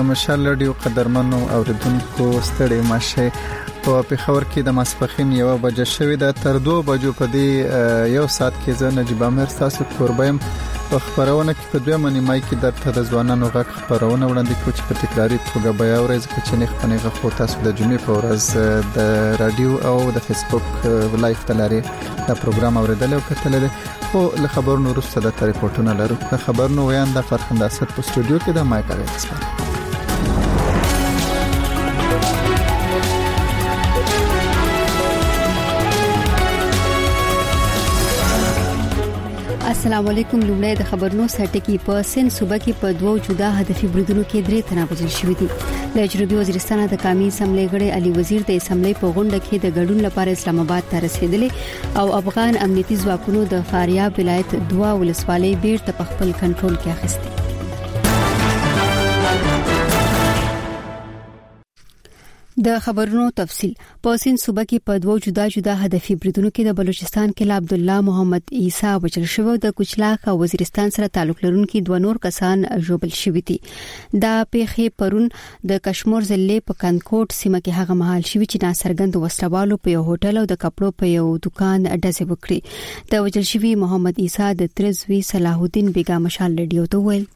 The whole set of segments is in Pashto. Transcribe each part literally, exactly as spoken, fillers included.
مشال رادیو قدرمنو اوریدونکو ستړي ماشه په پیښور کې د ماسپخین یو بجې شوې ده. تر دوه بجو په دې یو ساعت کې زه نجيب امیر تاسو کوربایم په خبرونه کې په دوه منی مای کې درته د ځوانانو غږ خبرونه وړاندې کوم چې په تکراری توګه بیا ورځ کې چې نه خپنه غو تاسو د جمعې په ورځ د رادیو او د فیسبوک لایف تلاري دا پروګرام اوریدل او کتل دي. خو له خبرونو وروسته د ریپورتونو لرو. د خبرونو ویان د فرخنده اسد په استودیو کې د مایک اړیس. السلام علیکم. لومړی د خبرونو سرټکی په سن صوبه کې په دوه جدا هدفي بریدونو کې درې تنه وژل شوي دي. د جنوبي وزیرستان د قومي اسمبلی غړي علي وزیر د اسمبلی په غونډه کې د ګډون لپاره اسلام آباد ته رسیدلی او افغان امنیتي ځواکونو د فاریاب ولایت دوه ولسوالۍ بیرته په خپل کنټرول کې اخیستي. د خبرونو تفصيل. په سین صوبه کې په دوه جدا جدا هدفي بریدونو کې د بلوچستان کې عبد الله محمد عیسی وژل شو. د کوچلاک او وزیرستان سره تعلق لرونکي دوه نور کسان ژوبل شوي دي. دا پیښې پرون د کشمیر ضلع په کندکوټ سیمه کې هغه مهال شوي چې ناڅرګند وسلوالو په یو هوټل او د کپړو په یو دکان ډزې وکړي. د وژل شوي محمد عیسی د ترزوی صلاح الدین بیگا مشال رادیو ته ویل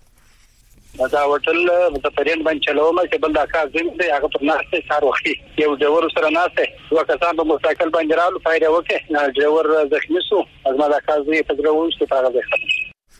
دا هوټل متفرین باندې چلوم چې بل دا کار زم دی هغه پر ناشته سار وختي یو ډور سره ناشته دوه کسان په موټرسایکل باندې راول فایده وکړه. ډور زخمی شو. ازما دا کار زی په دروول څه تاغه ده.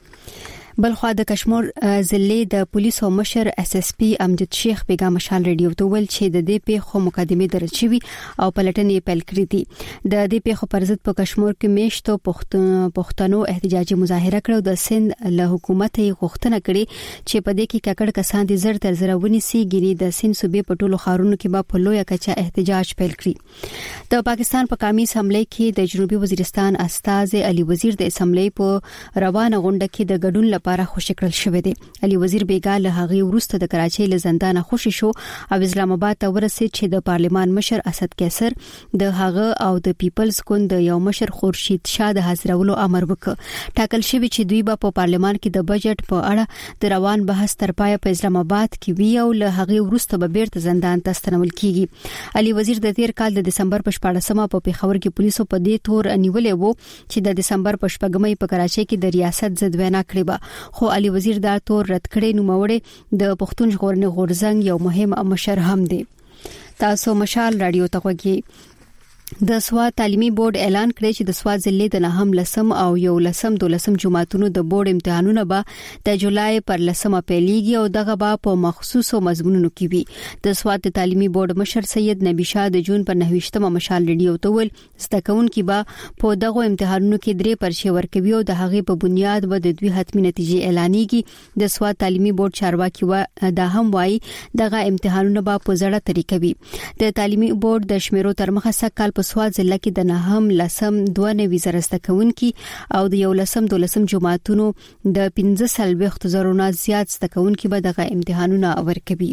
بلخوا د کشمیر ضلع د پولیسو مشر اس اس پی امجد شیخ بیگا مشال رادیو ته ویل چې د دې پیښو مقدمه درج شوی او پلټنې پیل کړې دي. د دې پیښو پر ضد په کشمیر کې میشتو پښتنو احتجاجي مظاهره کړو. د سند له حکومت یې غوښتنه کړې چې په دې کې ککړ کسان دي زر تر زر ونیسي. ګری د سند صوبې په ټولو خارونو کې به په لویه کچه احتجاج پیل کړي. د پاکستان په قومي اسمبلی کې د جنوبي وزیرستان استاذ علي وزیر د اسمبلی په روانه غونډه کې د ګډون لپاره خوشی کړل شوې دي. علي وزیر بیگا له هغه وروسته د کراچۍ له زندان خوشی شو او اسلام آباد ته ورسېد چې د پارلمان مشر اسد کیسر د هغه او د پیپلز ګوند د یو مشر خورشید شاه د حاضرولو امر وکړ. ټاکل شوی چې دوی به په پارلمان کې د بجټ په اړه د روان بحث تر پای په اسلام آباد کې وی او له هغه وروسته به بیرته زندان ته ستنول کیږي. علي وزیر د تیر کال د دسمبر په شپاړسمه په پیښور کې پولیسو په دې تور نیولې وو چې د دسمبر په شپږمې په کراچۍ کې د ریاست ضد وینا کړې و. خو علي وزیر دا تور رد کړي. نو موړې د پښتون ژغورنې غورځنګ یو مهم مشر هم دی. تاسو مشال رادیو ته وګورئ. د سواد تعلیمي بورډ اعلان کړی چې د سواد ضلع د نهم لسم او یو لسم دولسم جماعتونو د بورډ امتحانونه به د جولای پر لسمه پیلېږي او دغه به په مخصوصو مضمونونو کې وي. د سواد د تعلیمي بورډ مشر سید نبی شاه د جون پر نهویشتمه مشال رادیو ته ویل زده کوونکي به په دغه امتحانونو کې درې پرچې ورکوي او د هغې په بنیاد به د دوی حتمی نتیجې اعلانېږي. د سواد تعلیمي بورډ چارواکي و دا هم وایي دغه امتحانونه به په زړه طریقه وي. د تعلیمي بورډ د شمیرو تر مخه سکهال په سواد ضلع کې د نهم لسم دوه نوي زره زده کوونکي او د یو لسم دولسم جماعتونو د پنځه سلويخت زرونه زیات زده کوونکي به دغه امتحانونه ورکوي.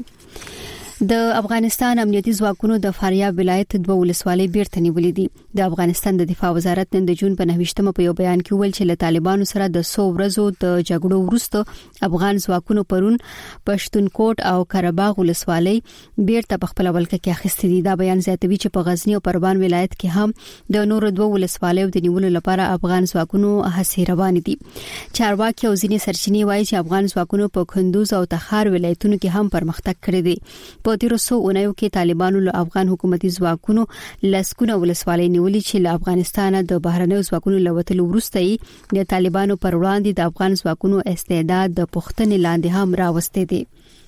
د افغانستان امنیتي ځواکونو د فاریاب ولایت دوه ولسوالۍ بیرته نیولې دي. د افغانستان د دفاع وزارت نن د جون په نهویشتمه په یو بیان کې ویل چې له طالبانو سره د څو ورځو د جګړو وروسته افغان ځواکونو پرون پښتونکوټ او قرهباغ ولسوالۍ بیرته په خپل ولکه کې اخیستې دي. دا بیان زیاتوي چې په غزنی او پروان ولایت کې هم د نورو دوه ولسوالیو د نیولو لپاره افغان ځواکونو هڅې روانې دي. چارواکي او ځینې سرچینې وایي چې افغان ځواکونو په کندوز او تخار ولایتونو کې هم پرمختګ کړی دی. په تیرو څو اونیو کې طالبانو له افغان حکومتي ځواکونو لسکونه ولسوالۍ نیولې چې له افغانستان د بهرنیو ځواکونو لوتلو وروسته د طالبانو پر وړاندې د افغان ځواکونو استعداد د پښتنې لاندې هم راوستي دي.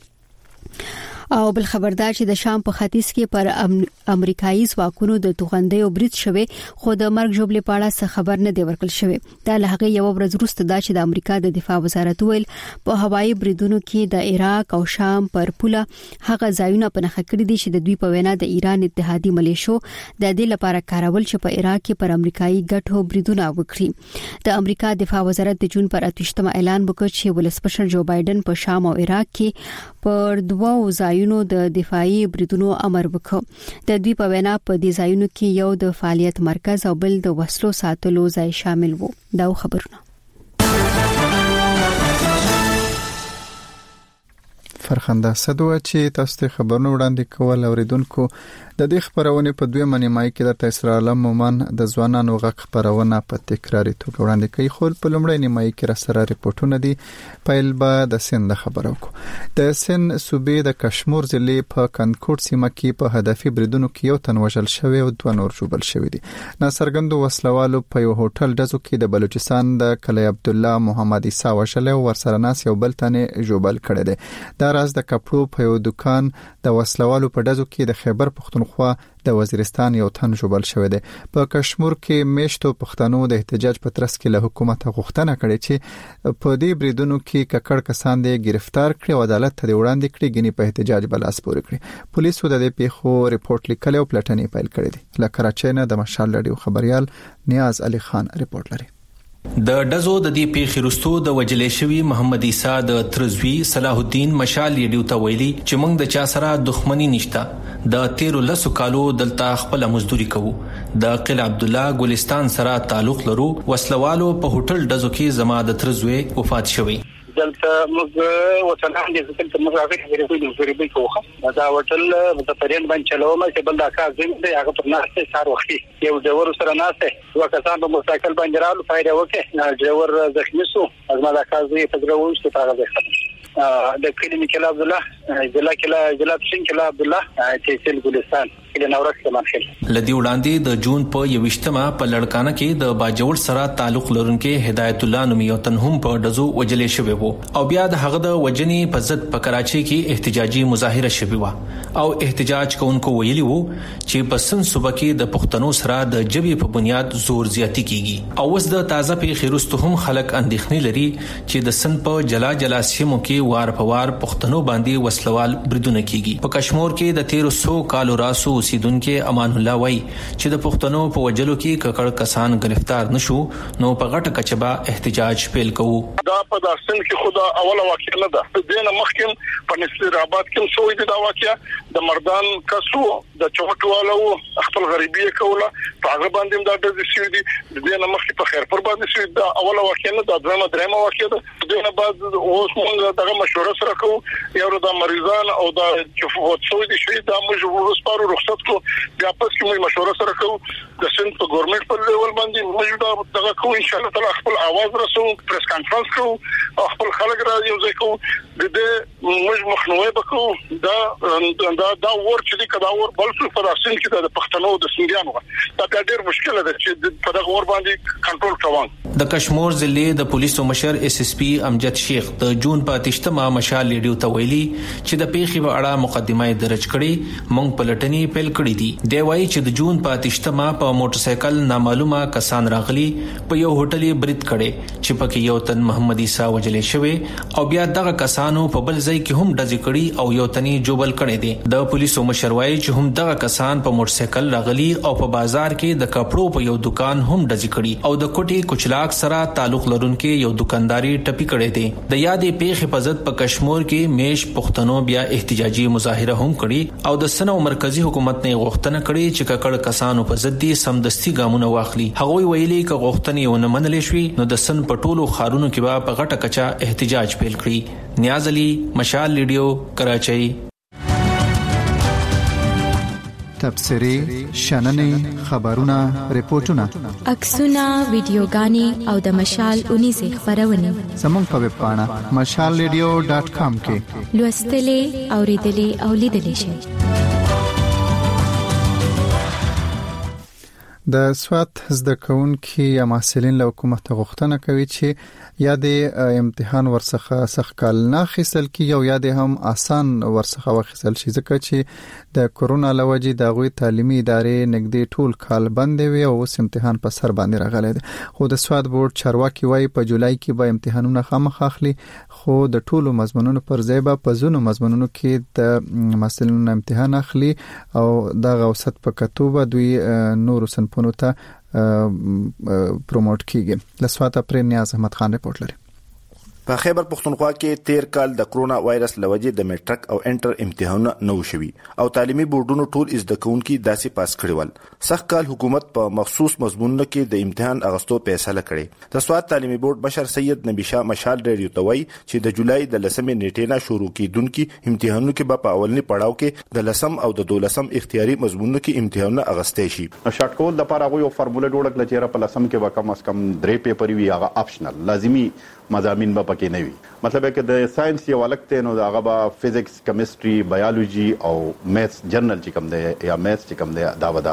او بل خبردار چې د شام په ختیځ کې پر امریکایي ځواکونو د توغندۍ او برید شوه خو د مرګ جوړې پاړه څه خبر نه دی ورکړل شوی. دا له هغه یو ورځ وروسته دا چې د امریکا د دفاع وزارت ویل په هوایي بریدونو کې د عراق او شام پر پوله هغه ځایونه په نخښه کړی دي چې د دوی په وینا د ایران اتحادي ملیشو د دې لپاره کارول چې په عراق کې پر امریکایي ګټو بریدونه وکړي. د امریکا دفاع وزارت د جون پر اتوشتمه اعلان وکړ چې ولسمشر جو بایدن په شام او عراق کې پر دوه ځایونو د دفاعي بریدونو امر وکړ. د دوی په وینا په دې ځایونو کې یو د فعالیت مرکز او بل د وسلو ساتلو ځای شامل وو. دا خبرونه فرخنده صدوه چې تاسو ته خبرونه وړاندې کول اوریدونکو د دې خبرونه په دوه منیمای کې د اسرا عالم مومن د ځوانانو غږ خبرونه په تکراري توګه وړاندې کوي. خو په لومړی نیمای کې را سره ریپورتونه دي. پایل به د سند خبرو کو د سند صوبې د کشمیر ضلع په کندکوټ سیمه کې په هدفي بریدونو کې یو تن وژل شوی او دوه نور ژوبل شوی دي. ناصرګندو وسلوالو په یو هوټل ډزو کې د بلوچستان د کلی عبدالله محمد عیسی وشل او ورسره ناس یو بل تن ژوبل کړی دی. دا راز د کپړو په یو دکان د وسلوالو په ډزو کې د خیبر پختونخوا د وزیرستان یو تن ژوبل شوی دی. په کشمیر کې میشتو پښتنو د احتجاج په ترڅ کې له حکومت غوښتنه کړې چې په دې بریدونو کې ککړ کسان دي گرفتار کړي او عدالت ته وړاندې کړي، غني په احتجاج بلاس پورې کړي. پولیسو د دې پیښو ریپورت لیکلی او پلټنې پیل کړې دي. له کراچۍ نه د مشال رادیو خبريال نیاز علي خان ریپورت لري. د ډزو د دې پیښې وروسته د وجلې شوی محمد عیسی د ترزوی صلاح الدین مشال ریډیو ته ویلي چې موږ د چا سره دښمنی نشته، د تیرو لسو کالو دلته خپل مزدوري کوو، د قلعه عبدالله ګلستان سره تعلق لرو. وسلوالو په هوټل ډزو کې زما د ترزوی وفات شوی. دلته موږ وطنان دي چې موږ هغه غریبي د غریبي کوخه دا هوټل متفرین باندې چلوم چې بل دا کار زم دی هغه پر ناشته سار وختي یو ډور سره ناشته وکړه په موټرسایکل باندې رالو فایده وکړه ډور زخمی شو ازما دا کار زی په دروو چې هغه ځخه د کلمې کلا عبد الله جلا کلا جلا شین کلا عبد الله تحصیل ګلستان کله نورک سمخل لدی وړاندې د جون په یوشتمه په لړکانه کې د باجوړ سره تعلق لرونکو هدایت الله نومیوتن هم په دزو وجلې شوی وو او بیا د هغه د وجنې په ضد په کراچۍ کې احتجاجي مظاهره شوی و او احتجاج کوونکو ویلي وو چې په سن صوبه کې د پښتنو سره د جبې په بنیاد زور زیاتی کیږي او اوس د تازه پیښې وروسته هم خلک اندېښنې لري چې د سن په جلا جلا سیمو کې وار په وار پښتنو باندې وسلوال بریدونه کیږي. په کشمیر کې د تیرو سو کالو راسو اوسیدونکو امان الله وای چې د پښتنو په وجلو کې ککړ کسان گرفتار نشو نو په غټه کچبه احتجاج پیل کوو. دا په داستان کې خدا اوله واقعه نه ده. دینه مخکې په نصیر آباد کې شوې د دا واقعه د مردان کسو د چوټوالو خپل غریبي کوله په هغه باندې دا د شي دي د دینه مخکې په خیر پر باندې شي دا اوله واقعه نه ده. درمه درمه واقعه ده. دینه بعد اوس موږ دغه مشوره سره کوو یو د مریضان او د چفوت شوې دي شي دا موږ ورسپارو رخصت کو بیا پس کې موږ مشوره سره کوو د سند په ګورنمنت په لیول باندې موږ دغه کوو ان شاء الله تعالی خپل आवाज رسو پریس کانفرنس کوو او خپل خلک را یو ځای کوو د دې موږ مخنیوي وکړو دا دا دا ور چې کدا ور بل څه پر اساس کې د پښتنو د سنگیانو دا ډېر مشکل ده چې په دغه ور باندې کنټرول کوون. د کشمیر ضلع د پولیسو مشر اس اس پی امجد شیخ د جون په تشتمه مشال لیډیو ته ویلي چې د پیښې په اړه مقدمه درج کړي مونږ پلټنې پیل کړې دي. دی وايي چې د جون په تشتمه په موټر سایکل نامعلومه کسان راغلي په یو هوټل برید کړي چې پکې یو تن محمد عیسی وجلې شوی او بیا دغه کسانو په بل ځای کې هم ډزې کړي او یو تنی جوبل کړي دي. د پولیسو مشر وايي چې هم دغه کسان په موټر سایکل راغلي او په بازار کې د کپړو په یو دکان هم ډزې کړي او د کوټي کچلاک سره تعلق لرونکو یو دکانداري ټپي کړي دي. د یادې پیښې په ضد په کشمیر کې میش پښتنو بیا احتجاجي مظاهره هم کړي او د سنو مرکزی حکومت نه غوښتنه کړې چې ککړ کسانو په ضد دي سمدستي ګامونه واخلي. هغوی ویلي چې غوښتنې ونه منلې شوې نو د سن پټولو خارونو کې به په غټه کچا احتجاج پیل کړي. نیاز علي مشال لیډیو کراچۍ. تبصری شننې خبرونه ریپورتونه عکسونه ویډیوګانې او د مشال اونیزه خبرونه زموږ په ویب پاڼه مشال ریډیو ډاټ کام کې لوستلې اوریدلې او لیدلې شئ. د سوات زده کوونکي یا محصلین له حکومت غوښتنه کوي چې یا د امتحان ورڅخه سخت کال نه خېسل کی او یا د هم آسان ورڅخه وخېسل شي ځکه چې د کورونا لوجې د غوي تعلیمي ادارې نګدي ټول کال بند وي او اوس امتحان په سر باندې راغلی دی. خو د سوات بورډ چارواکي وايي په جولای کې به امتحانونه خامخ اخلي خو د ټولو مضمونونو پر ځای به په زونو مضمونونو کې د محصلینو امتحان اخلي او د اوسط په کتوبه دوی نور سنپونو ته پروموټ کیږي. لسواته پر نیاز احمد خان ریپورت لري. په خیبر پختونخوا کې تیر کال د کرونا وایرس لوجې د میټرک او انټر امتحانونه نو شوي او تعلیمي بورډونو ټول زده کوونکي داسې پاس کړي ول. سخت کال حکومت په مخصوص مضمونونو کې د امتحان اغستو فیصله کړې. د سواد تعلیمي بورډ مشر سید نبی شاه مشال ریډیو ته وایي چې د جولای د لسمې نیټې نه شروع کیدونکي امتحانونو کې به په اولنی پړاو کې د لسم او د دولسم اختیاري مضمونونو کې امتحانونه اغستې شي. شارټ کول د لپاره غوي فارموله جوړ کړل چې په لسم کې به کم از کم درې پیپر وي، هغه آپشنل لازمي مضامین به پکې نه وي. مطلب کې د ساينس یو الګ ته نو هغه به فزکس، کیمستري، بایولوژي او میثس جنرال چې کوم دی یا میثس چې کوم دی دا به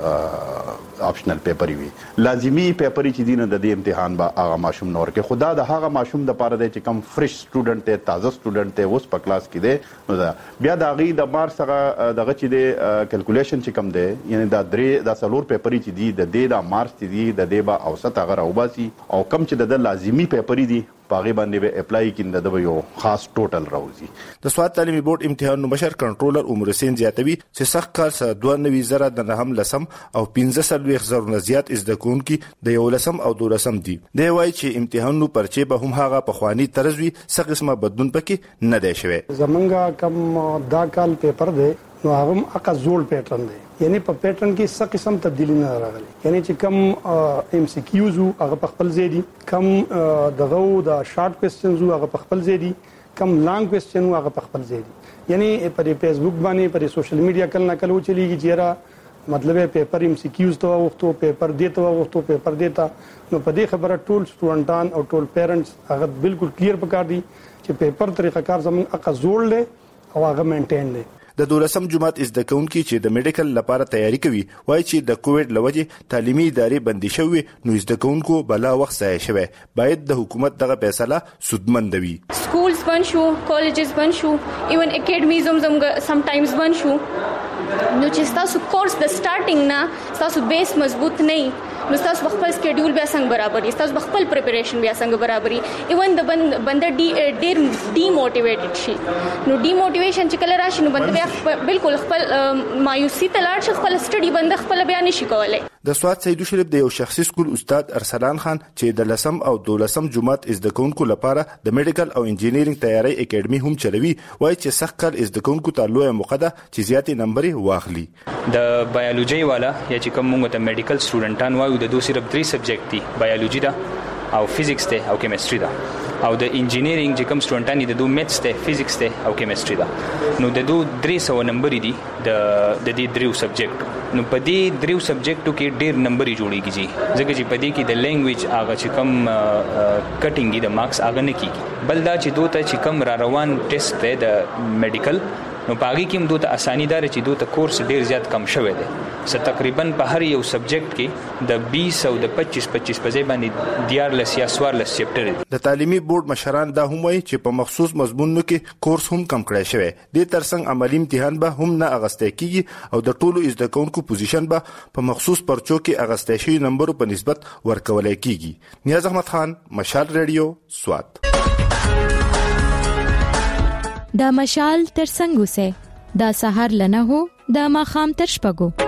دا آپشنل پیپر وي. لازمي پیپر چې دینه د دې امتحان به هغه ماشوم نور کې خدا د هغه ماشوم د لپاره دی چې کم فرش سټوډنټ ته تازه سټوډنټ ته اوس په کلاس کې دی نو دا بیا د غي د مارس هغه دغه چې دی کیلکولیشن چې کوم دی یعنی دا درې د سلور پیپر چې دی د دې د مارس چې دی د دې به اوسط هغه راوباسي او کم چې د لازمي پیپر دی باغی باندې به اپلای کیند د یو خاص ټوټل راوځي. د سواد تعلیمي بورډ امتحان مشر کنټرولر عمر حسین زیاتوي چې سخت کال سره دوه نوي زره د نهم لسم او پنځه سلويخ زره نه زیات زده کوونکي د یو لسم او دولسم دي. دی وایي چې امتحانونو پرچې به هم هغه په خواني طرز وي، څه قسمه بدلون پکې نه دی شوی. زمونږه کم دا کال پیپر دی نو هغه اقا زوړ پیټرن دی، یعنی په پیټرن کې څه قسم تبدیلی نه راغلي. یعنی چې کم ام سی کیوز هغه په خپل ځای دي، کم دغه د شارټ کوېسچنز هغه په خپل ځای دي، کم لانګ کوېسچن هغه په خپل ځای دي. یعنی پر فیسبوک باندې پر سوشل میډیا کله نه کله چلیږي چې را مطلب پیپر ام سی کیوز ته وختو پیپر دیته وختو پیپر دیتا نو په دې خبره ټول سټوډنټان او ټول پیرنټس هغه بالکل کلیر پکار دي چې پیپر طریقه کار زمون اقا زوړ لې او هغه مینټین لې. د دولسم جماعت زده کوونکي چې د میډیکل لپاره تیاری کوي وایي چې د کووډ لوجې تعلیمي ادارې بندي شوې نو زده کوونکو بلا وخت ضایع شوی. باید د حکومت دغه فیصله سودمند وي. سکولز بند شو، کالجز بند شو، ایون اکیډمیز هم سم ټایمز بند شو. نو چې تاسو کورس د سٹارټینګ نه تاسو بیس مضبوط نه نو تاسو خپل سکیډول بیا څنګه برابرې، تاسو خپل پریپریشن بیا څنګه برابرې، ایون د بنده ډی ډیر ډی موټیویټډ شي. نو ډی موټیویشن چې کله راشي نو بنده بیا بالکل خپل مایوسی ته لاړ شي، خپل سټډي بنده خپل بیا نشي کولای. د سواد سیدو شریف د یو شخصي سکول استاد ارسلان خان چې د لسم او دولسم جماعت زده کوونکو لپاره د میډیکل او انجینیرینګ تیاری اکیډمي هم چلوي وایي چې سخت کال زده کوونکو ته لویه موقع ده چې زیاتې نمبرې واخلي. د بایولوژي والا یا چې کوم موږ ته میډیکل سټوډنټان وایو د دوه صرف درې سبجیکټ دي، بایولوژي ده او فزکس ده او کیمستري ده، او د انجینیرینګ چې کوم سټوډنټان دي د دوه میثس ده، فزکس ده او کیمستري ده. نو د دوه درې سو نمبر دي د د دې دریو سبجیکټ. نو په دې دریو سبجیکټو کې ډېر نمبر جوړیږي ځکه چې په دې کې د لینګویج هغه چې کوم کټینګ د مارکس هغه نه کیږي. بل دا چې دوی ته چې کوم را روان ټیسټ دی د میډیکل نو پاګي کې هم دوی ته اساني دار چې دوی ته کورس ډېر زیات کم شوی دی. څه تقریبا په هر یو سبجیکټ کې د بیس او د پچیس پچیس په ځای باندې دیارلس یا څوارلس چپټر دي. د تعلیمي بورډ مشران دا هم وایي چې په مخصوص مضمونونو کې کورس هم کم کړی شوی دی. ترڅنګ عملی امتحان به هم نه اغستې کیږي او د ټولو زده کوونکو پوزیشن به په مخصوص پرچو کې اغستې شوی نمبرو په نسبت ورکولای کیږي. نیاز احمد خان، مشال ریډیو، سواد. دا مشال تر څنګه وسه دا سحر لنه هو دا ماخام تر شپګو.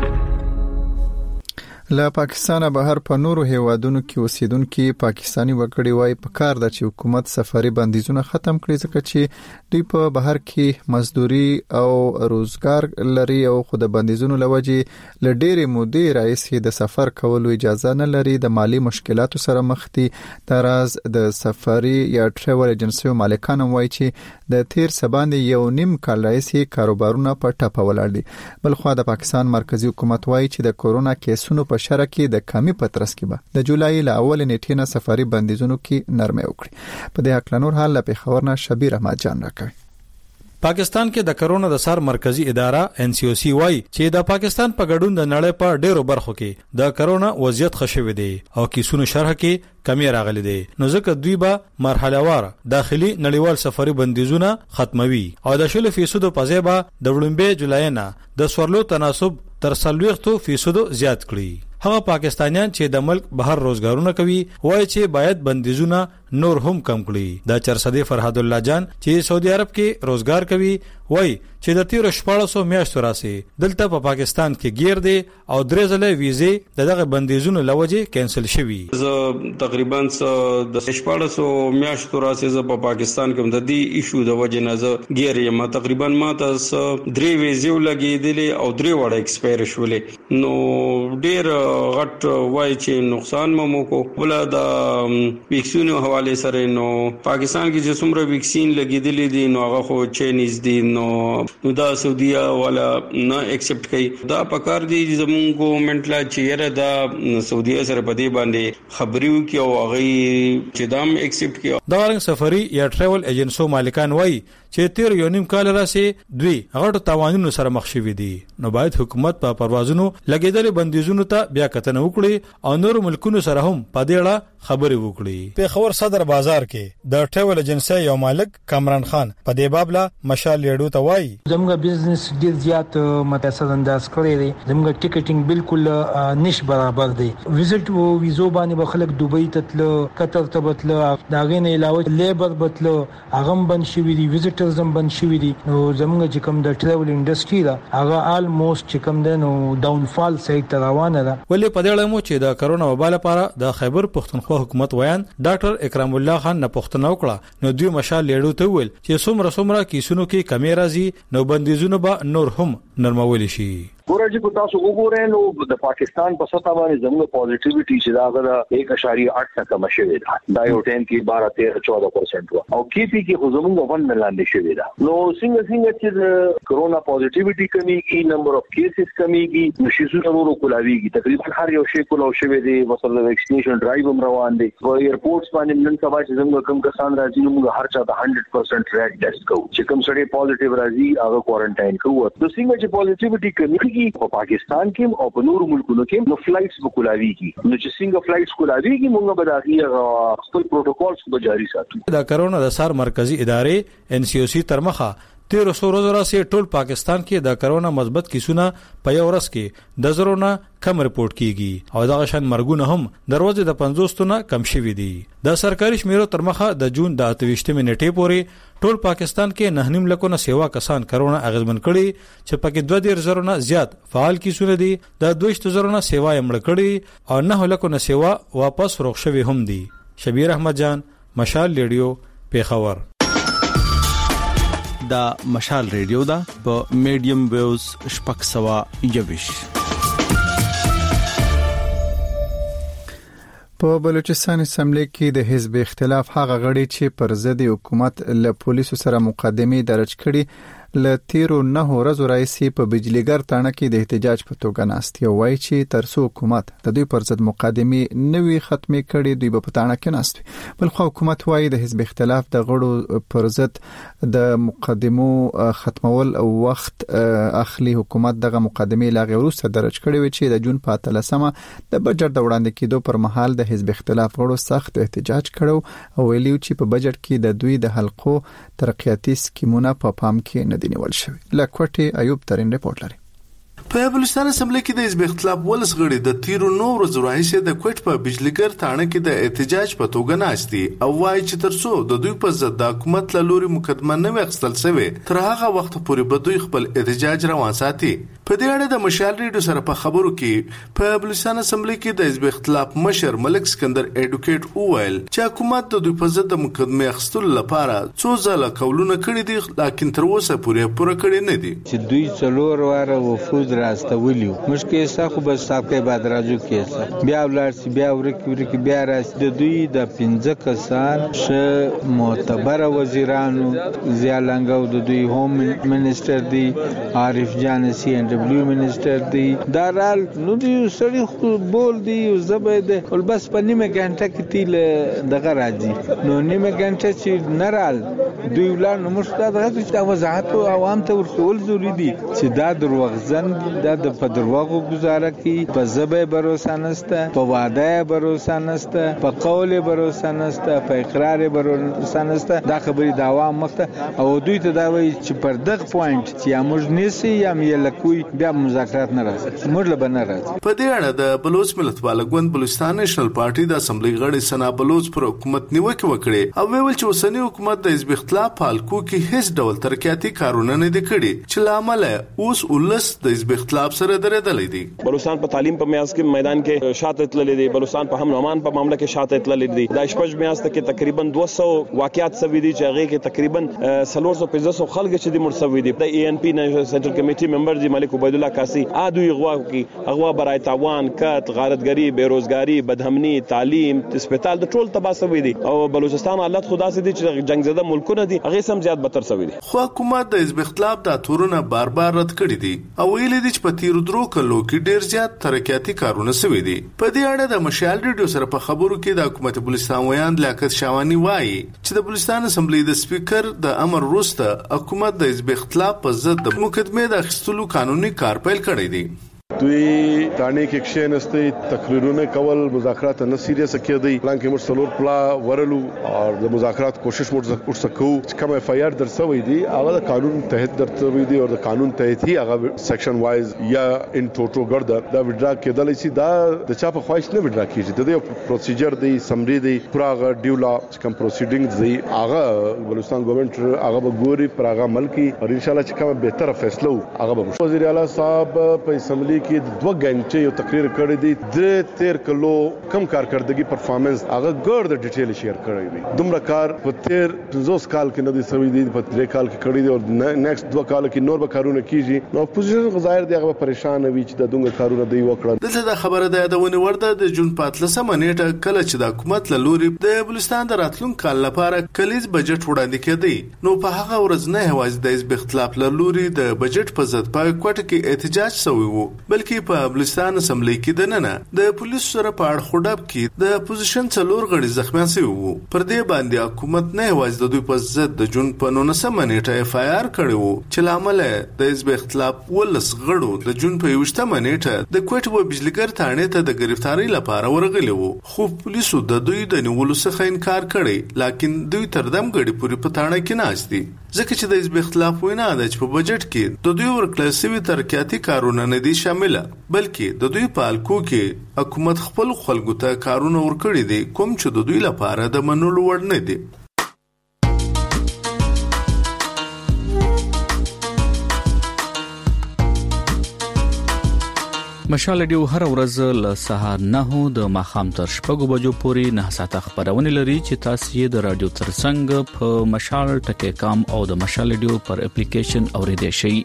له پاکستانه بهر په نورو هیوادونو کې اوسیدونکو پاکستانی وګړي وای په کار د چې حکومت سفاري بندیزونه ختم کړي ځکه چې دوی په بهر کې مزدوري او روزګار لري او خود بندیزونو لوجه لډېرې مودې راځي د سفر کولو اجازه نه لري. د مالی مشکلاتو سره مخ دي. تراز د سفاري یا ټریول ایجنسیو مالکان وای چې د تیر سباندې یو نیم کال راځي کاروبارونه په ټاپه ولاړ دي. بل خو د پاکستان مرکزی حکومت وای چې د کورونا کیسونو په شرک کې د کمی پترس کې به د جولای ل اول نیټې نه سفاري بندیزونو کې نرمه وکړي. په دې اړه نور حال له خبر نه شبیر احمد جان راکوي. پاکستان کې د کرونا د سار مرکزی اداره ان سی او سی وای چې د پاکستان په ګډون د نړۍ په ډیرو برخو کې د کرونا وضعیت خښوي دی او کیسونو شرح کې کمی راغلي دي. نو ځکه دوی به مرحله وار داخلي نړیوال سفري بندیزونه ختموي او د شل فیصد په ځای به د وړاندې جولای نه د سورلو تناسب تر سلويختو فیصد زیات کړي. هغه پاکستانیان چې د ملک بهر روزګارونه کوي وایي چې باید بندیزونه نور هم کم کړي. د چرسدي فرهاد الله جان چې سعودي عرب کې روزګار کوي وای چې د تیر شپږ سوه میاشتو راسي دلته په پا پاکستان کې گیر دی او درې ځله ویزه دغه بندیزونو لوجه کینسل شوی. زه تقریبا د شپږ سوه میاشتو راسي زه په پاکستان کې د دې ایشو د وجه نه زه گیر یم. تقریبا ماته درې ویزه لګیدلې او درې وړه ایکسپایر شولې. نو ډیر غټ وای چې نقصان مو کو ولا د ویکسینو حواله سره. نو پاکستان کې چې څومره ویکسین لګیدلې دي نو هغه خو چینیز دي نو نو دا سعودیا والا نه ایکسپټ کوي. دا پکار دي زموږ ګورنمنت لا چیرې دا سعودیا سره په دې باندې خبريو کې او هغه چې دام ایکسپټ کوي. دا رنګ سفري یا ټریول ایجنسو مالکان وایي چې تیر یو نیم کال راسي دوی غټ تاوانونو سره مخ شوي دي. نو باید حکومت په پروازونو لګیدل بندیزونو ته بیا کتنه وکړي او نور ملکونو سره هم په دې اړه خبرې وکړي. په خبر صدر بازار کې د ټریول ایجنسی یو مالک کامران خان په دې باب لا مشال لیډو ته وایي زموږ بزنس ډیر زیات متاثر انداز کړی دی. زموږ ټیکټینګ بالکل نش برابر دی. ویزټ او ویزو باندې به خلک دوبۍ ته تلل، قطر ته به تلل، دا غي نه علاوه لیبر به تلل، هغه بند شوی دی، ویزټرز هم بند شوی دي. نو زموږ چې کوم د ټریول انډستری دا هغه آلموست چې کوم دی نو ډاون فال سایت ته روانه ده. ولې په دې اړه مو چې د کرونا وبا لپاره د خیبر پښتونخوا حکومت ویان ډاکټر اکرام الله خان نه پښتنه وکړه. نو دوی مشال لیډو ته ویل چې څومره څومره کیسونو کې کمی راځي نو بندیزونه به نور هم نرمول شي. ګورځي کو تاسو وګورئ نو د پاکستان په سطح باندې زموږ پوزټیویټي چې دا غره ایک اعشاریه آٹھ ټکه مشوي ده. دا یو ټیم کې بارہ تیرہ چودہ پرسنٹ و او کی پی کې خو زموږ ون ملاندې شوی ده. نو څنګه څنګه چې کرونا پوزټیویټي کمیږي، نمبر اف کیسز کمیږي، نو شیزونه ورو کولاویږي. تقریبا هر یو شی کولاو شوی دی. مثلا ویکسینیشن ډرایو هم روان دی. په ایرپورټس باندې نن سبا چې زموږ کوم کسان راځي نو موږ هر چا ته هندرد پرسنٹ ریټ ټیسټ کوو. چې کوم سړی پوزټیو راځي هغه کوارنټاین کوو. نو څنګه چې پوزټیویټي کمیږي په پاکستان کې او په نورو ملکونو کې نو فلایټس به کولاویږي. نو چې څنګه فلایټس کولاویږي موږ به دا خپل پروتوکولز به جاری ساتو. د کرونا د سار مرکزی ادارې ان سی او سی تر مخه تیرہ سو ورځې راسي ټول پاکستان کې د کرونا مثبت کیسونه په یو ورځ کې د زرو نه کم رپورټ کیږي او دا شان مرګونه هم دروازه د پنځوس نه کم شوي دي. د سرکاري شمیرو تر مخه د جون د اته ویشتمې نیټې پورې ټول پاکستان کې نه نیم لکونه سیوا کسان کرونا اغیزمن کړي چې پکې دوه ډیر زرو نه زیات فعال کیسونه دي. د دوه زرو نه سیوا یې مړ کړي او نه لکونه سیوا واپس روغ شوي هم دي. شبیر احمد جان، مشال ریډیو، پیښور. دا مشال ریډیو دا په میډیم ویوز شپږ سوه یوویش. په بلوچستان اسمبلی کې د حزب اختلاف هغه غړي چې پر ضد حکومت له پولیسو سره مقدمه درج کړي ل تیرو نه ورځو راځي په بجلیګر تانه کې د احتجاج په توګه ناستي او وایي چې ترڅو حکومت د دوی پر ضد مقدمه نوي ختمي کړي دوی په تانه کې ناستي. بل خو حکومت وایي د حزب اختلاف د غړو پر ضد د مقدمو ختمول او وخت اخلي. حکومت دغه مقدمه لاغي وروسته درج کړي و چې د جون په اتلسمه د بجټ د وړاندې کېدو پر مهال د حزب اختلاف غړو سخت احتجاج کړو او ویلي چې په بجټ کې د دوی د حلقو ترقیاتي سکیمونه په پام کې نه دي نیول شوی. لکوټي ایوب ترين رپورټ لري. په بلوچستان اسمبلی کې د حزب اختلاف ولس غړي د تیرو نو ورځو راهیسې د کوټ په بجلیګر تانه کې د احتجاج په توګه ناشتي او وایي چې ترڅو د دوی په ضد د حکومت له لوري مقدمه نه وغستل شوی تر هغه وخت پورې به دوی خپل احتجاج روان ساتي. په دې اړه د مشال ریډیو سره په خبرو کې په بلوچستان اسمبلی کې د حزب اختلاف مشر ملک سکندر اډوکیټ وویل چې حکومت د دوی په ضد د مقدمه اخستلو لپاره څو ځله قولونه کړي دي لکه تر اوسه پورې پوره کړي نه دي. چې دوی څلور واره وفود راستولیو مشکې سخه بس تاکي بعد راځو کېسه بیا ولارسي بیا ورکی ورکی بیا راځي د دوی د پنځه کسان ش معتبر وزیرانو زیالنګو د دوی هوم منسٹر دی عارف جان سی ان دبليو منسٹر دی دارال نو دی سړي بول دی زبید ول بس په نیمه غنټه کې تیل دغه راځي نو نیمه غنټه چې نرال دوی ولر نو مشته دغه چې وضاحت او عوام ته ورکول ضروري دي چې دا دروغجن دا د پدرواغو گزاره کی په زبې باور نشته، په وعده باور نشته، په قول باور نشته، په اقرار باور نشته. دا خبرې د عوام مخته او دوی ته دا وایي چې پر دغه پوینټ چې موږ نسی یا مې لکوي بیا مذاکرات نه راځي، موږ له بنه راځي. په دې اړه د بلوچ ملتپال ګوند بلوچستان نېشنل پارټي د اسمبلی غړي سنا بلوچ پر حکومت نیوکه وکړي او ویل چې اوسنی حکومت د حزب اختلاف پالکو کې هیڅ ډول ترقیاتي کارونه نه دي کړي چې لامل اوس ولس د حزب اختلاف سره درېدلې دي. بلوچستان په تعلیم په میاس کې میدان کې شاته تللې دي، بلوچستان په امن امان په معاملې کې شاته تللې دي. د شپږ میاس کې تقریبا دوه سوه واقعات سوي دي چې هغه کې تقریبا څلور سوه پنځه سوه خلک چې د مرسوي دي. د ای ان پی سنټرل کمیټي ممبر دی ملک عبید الله کاسی ادوی غوا کې اغوا برای تاوان کټ غارتګری بیروزګاری بدهمنی تعلیم هسپتال د ټول تبا سوي دي او بلوچستان حالت خدا سي دي چې جنگ زده ملکونه دي هغه سم زیات بدتر سوي دي. خو حکومت د حزب اختلاف د تورونه بار بار رد کړی دي او ویلي دي چې په تیر درو کلو کې ډیر زیات ترقیاتي کارونه سوي دي. په دې اړه د مشال ریډیو سره په خبرو کې د حکومت بلوچستان ویاند لیاقت شاوانی وایي چې د بلوچستان اسمبلی د سپیکر د امر وروسته حکومت د حزب اختلاف په ضد د مقدمه د اخیستلو قانوني کار پیل کړی دی. دوی تانه کې کښینسته تقریرونه کول مذاکرات نه سیریس کېدی پلان کې مرسلور پلا ورلو او د مذاکرات کوشش مرزه سکو کوم اف ای آر درسوي دي هغه د قانون تحت درسوي دي او د قانون تحت هي هغه سیکشن وایز یا ان ټوټو ګرد دا وډرا کېدل شي دا د چا په خواهش نه وډرا کیږي د دې پروسیجر دی سمری دی پراغه ډیولا کوم پروسیډینګز دی هغه بلوچستان ګورنمنت هغه به ګوري پراغه ملکی او ان شاء الله چې کوم به تر فیصله هغه به وزیر اعلی صاحب په اسمبلی کې دوه غنټې یو تقریر کړی دی د تیر کلو کم کارکردګي پرفارمنس هغه ګرد ډیټیل شیر کړی دی. دومره کار په تیر پنځوس کال کې نه دی سوي دی په درې کال کې کړی دی او نیکسټ دوه کال کې نور به کارونه کیږي نو اپوزیشن غظاهر دی هغه پریشان وي چې د دومره کارونه دی وکړل. دلته د خبره ده د ونی ورده د جون پاتلسمه نیټه کله چې د حکومت له لوري د بلوچستان د راتلونکو کال لپاره کلیز بجټ وړاندې کړي نو په هغه ورځ نه هوازي د حزب اختلاف له لوري د بجټ په ضد په کوټه کې احتجاج شوی وو بلکې په بلوچستان اسمبلی کې د نننه د پولیسو سره په اړه خډاب کې د اپوزیشن څلور غړي زخمیان شوي وو. پر دې باندې حکومت نه هوازي د دوی په ضد د جون په نولسمه نیټه اف ای آر کړی وو چې لامل د حزب اختلاف ولس غړو د جون په یوشتمه نیټه د کوټ و بجلیګر تانې ته د گرفتاری لپاره ورغلي وو خو پولیسو د دوی د نیولو څخه انکار کړی لکه دوی تر دم غړي پوری په تانه کې ناشتي ځکه چې د حزب اختلاف وینا ده چې په بجټ کې د دوی ورکلاسوي ترقیاتي کارونه نه دي شامله بلکې د دوی په الکو کې حکومت خپل خلکو ته کارونه ورکړي دي کوم چې د دوی لپاره د منلو وړ نه دي. مشال ډیو هر ورځ له سهار نه د ماخام تر شپږو بجو پورې نه ساعته خبرونه لري چې تاسو یې د رادیو ترڅنګ په مشال ټکی کام او د مشال ډیو پر اپلیکیشن اوریدئ شئ.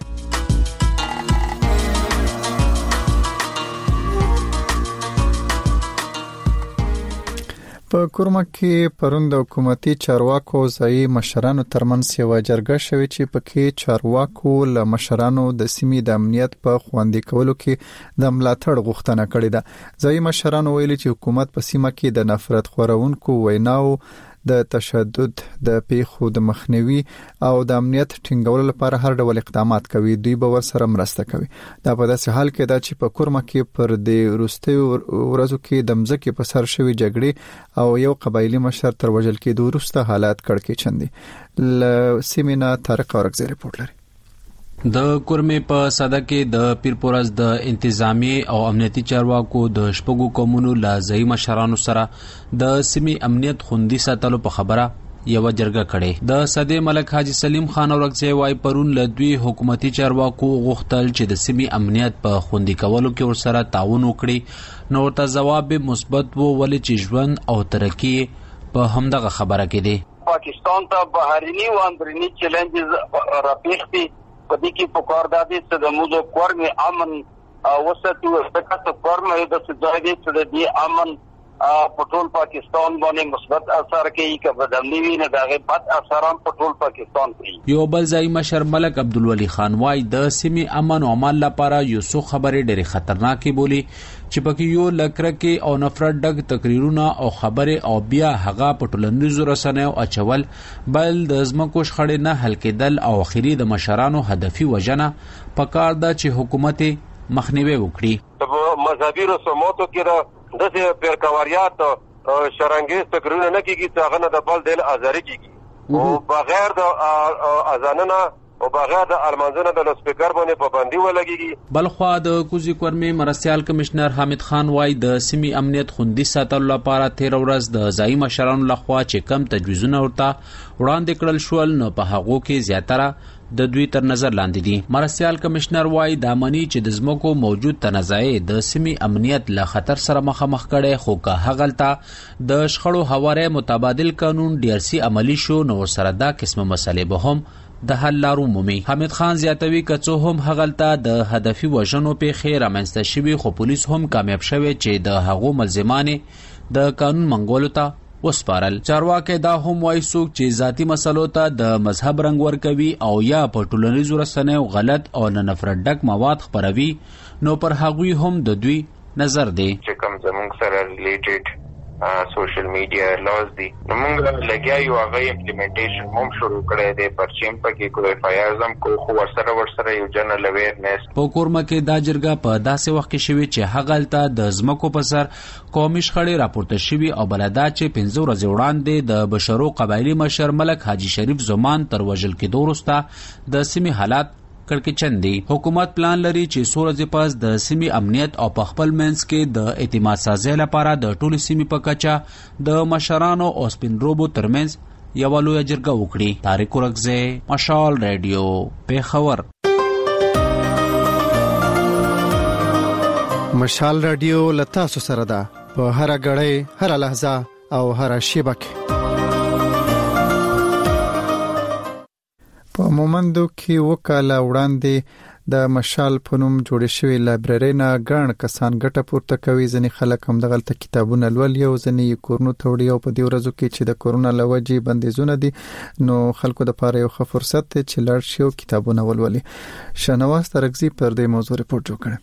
په کورما کې پروند حکومتي چارواکو ځای مشرانو ترمنځ یو جرګه شوې چې پکې چارواکو له مشرانو د سیمې د امنیت په خوندي کولو کې د ملاتړ غوښتنه کړې ده. ځای مشرانو ویلي چې حکومت په سیمه کې د نفرت خورونکو ویناو د تشدد د پیښو د مخنیوي او د امنیت ټینګولو لپاره هر ډول اقدامات کوي. دوی به ورسره مرسته کوي. دا په داسې حال کې ده چې په کورما کې پر د وروستیو ورځو کې د مځکې په سر شوي جګړې او یو قبایلی مشر تر وژل کېدو وروسته حالات کړکېچن دي. ل سیمینا طارق اورګزی رپورټ لري. د کورمې په صده کې د پیرپورز د انتظامی او امنیتي چارواکو د شپږو قومونو لازمي مشرانو سره د سیمې امنیت خوندي ساتلو په خبره یو جرګه کړي. د صده ملک حاجی سلیم خان اورګزی وای پرون لدوی حکومتي چارواکو غوښتل چې د سیمې امنیت په خوندي کولو کې ورسره تعاون وکړي نو ورته جواب مثبت وو ولې چې ژوند او ترقی په همدغه خبره کې دي. پاکستان ته بهرني و اندروني چیلنجز راپېښ دي په دې کې په کار د دې چې د موږ کورمي امن وساتو ستاسو کورمه د ځای دې چې د امن په ټول پاکستان باندې مثبت اثر کوي که بدلنی وي نه دغه بد اثرام په ټول پاکستان کوي. یو بل ځای مشر ملک عبدالولی خان وای د سیمې امن او امان لپاره یو څو خبرې ډېرې خطرناکې بولی چې پکې یو لکرکه او نفرت ډک تقریرونه او خبره او بیا هغه په ټولنیزو رسنیو اچول بل د ازمکو شخړې نه حل کېدل او اخیری د مشرانو هدفي وجنه پکار ده چې حکومت مخنیوي وکړي. مذهبي رسوماتو کې د داسې پیرکواریات شرنګیز تقریرونه نه کیږي چې هغه نه د بل دل ازاري کیږي او بغیر د اذاننا او بغیر د المنځنه د لسپیکر باندې پابندي ولګيږي. بلخوا د کوزي کورمي مرستيال کمشنر حامد خان وای د سیمي امنیت خوندي ساتلو لپاره تیر ورځ د ځای مشرانو لخوا چې کم تجویزونه ورته وړاندې کړل شول نو په هغه کې زیاتره د دوی تر نظر لاندې دي. مرستيال کمشنر وای د امني چې د زمکو موجود تنازعې د سیمي امنیت له خطر سره مخامخ کړي خو که هغلته د شخړو حواله متبادل قانون ډي ار سي عملی شو نو سره دا قسمه مسلې به هم د حل لارو مومي. حامد خان زیاتوي کڅو هم هغلته د هدفي وژنو په خیر امنسته شوی خو پولیس هم کامیاب شوی چې د هغو ملزمانه د قانون منګولو ته وسپارل. چارواکي دا هم وایي څوک چې ذاتی مسلو ته د مذهب رنګ ورکوي او یا په ټولنیزو رسنیو غلط او نفرت ډک مواد خپروي نو پر هغوی هم د دوی نظر دی چې کوم زموږ سره ریلیټډ سوشل میډیا لاز دي نو موږ لګیا یو هغه امپلیمنټیشن هم شروع کړی دی پرچیم پکې کوی فایرزم کو خو ورسره ورسره یو جنرال اویرنس په کورمه کې دا جرګه په داسې وخت کې شوی چې هغلته د زمکو په سر قومي شخړې راپورته شوی او بلدا چې پنځه ورځې وړاندې د بشرو قبایلی مشر ملک حاجی شریف زمان تر وژل کې دورسته د سیمې حالات کړکېچن دي. حکومت پلان لري چې څو ورځې پس د سیمې امنیت او په خپل منځ کې د اعتماد سازۍ لپاره د ټولو سیمې په کچه د مشرانو او سپینروبو ترمنځ یوه لویه جرګه وکړي. طارق ورکزی، مشال ریډیو، پیښور. مشال ریډیو له تاسو سره ده په هره غړۍ، هره لحظه او هره شیبه کې. په مومندو کې وکاله وړاندې د مشال په نوم جوړ شوی لایبرری نه ګڼ کسان ګټه پورته کوي. ځنې خلک هم دغلته کتابونه لولي او ځنې کورونو ته وړي او په دې ورځو کې چې د کورونا له وجې بندیزونه دي نو خلکو دپاره یو ښه فرصت دی چې لاړ شي او کتابونه ولولي. شاهنواز ترکزي پر دې موضوع ریپورت جوړ کړی.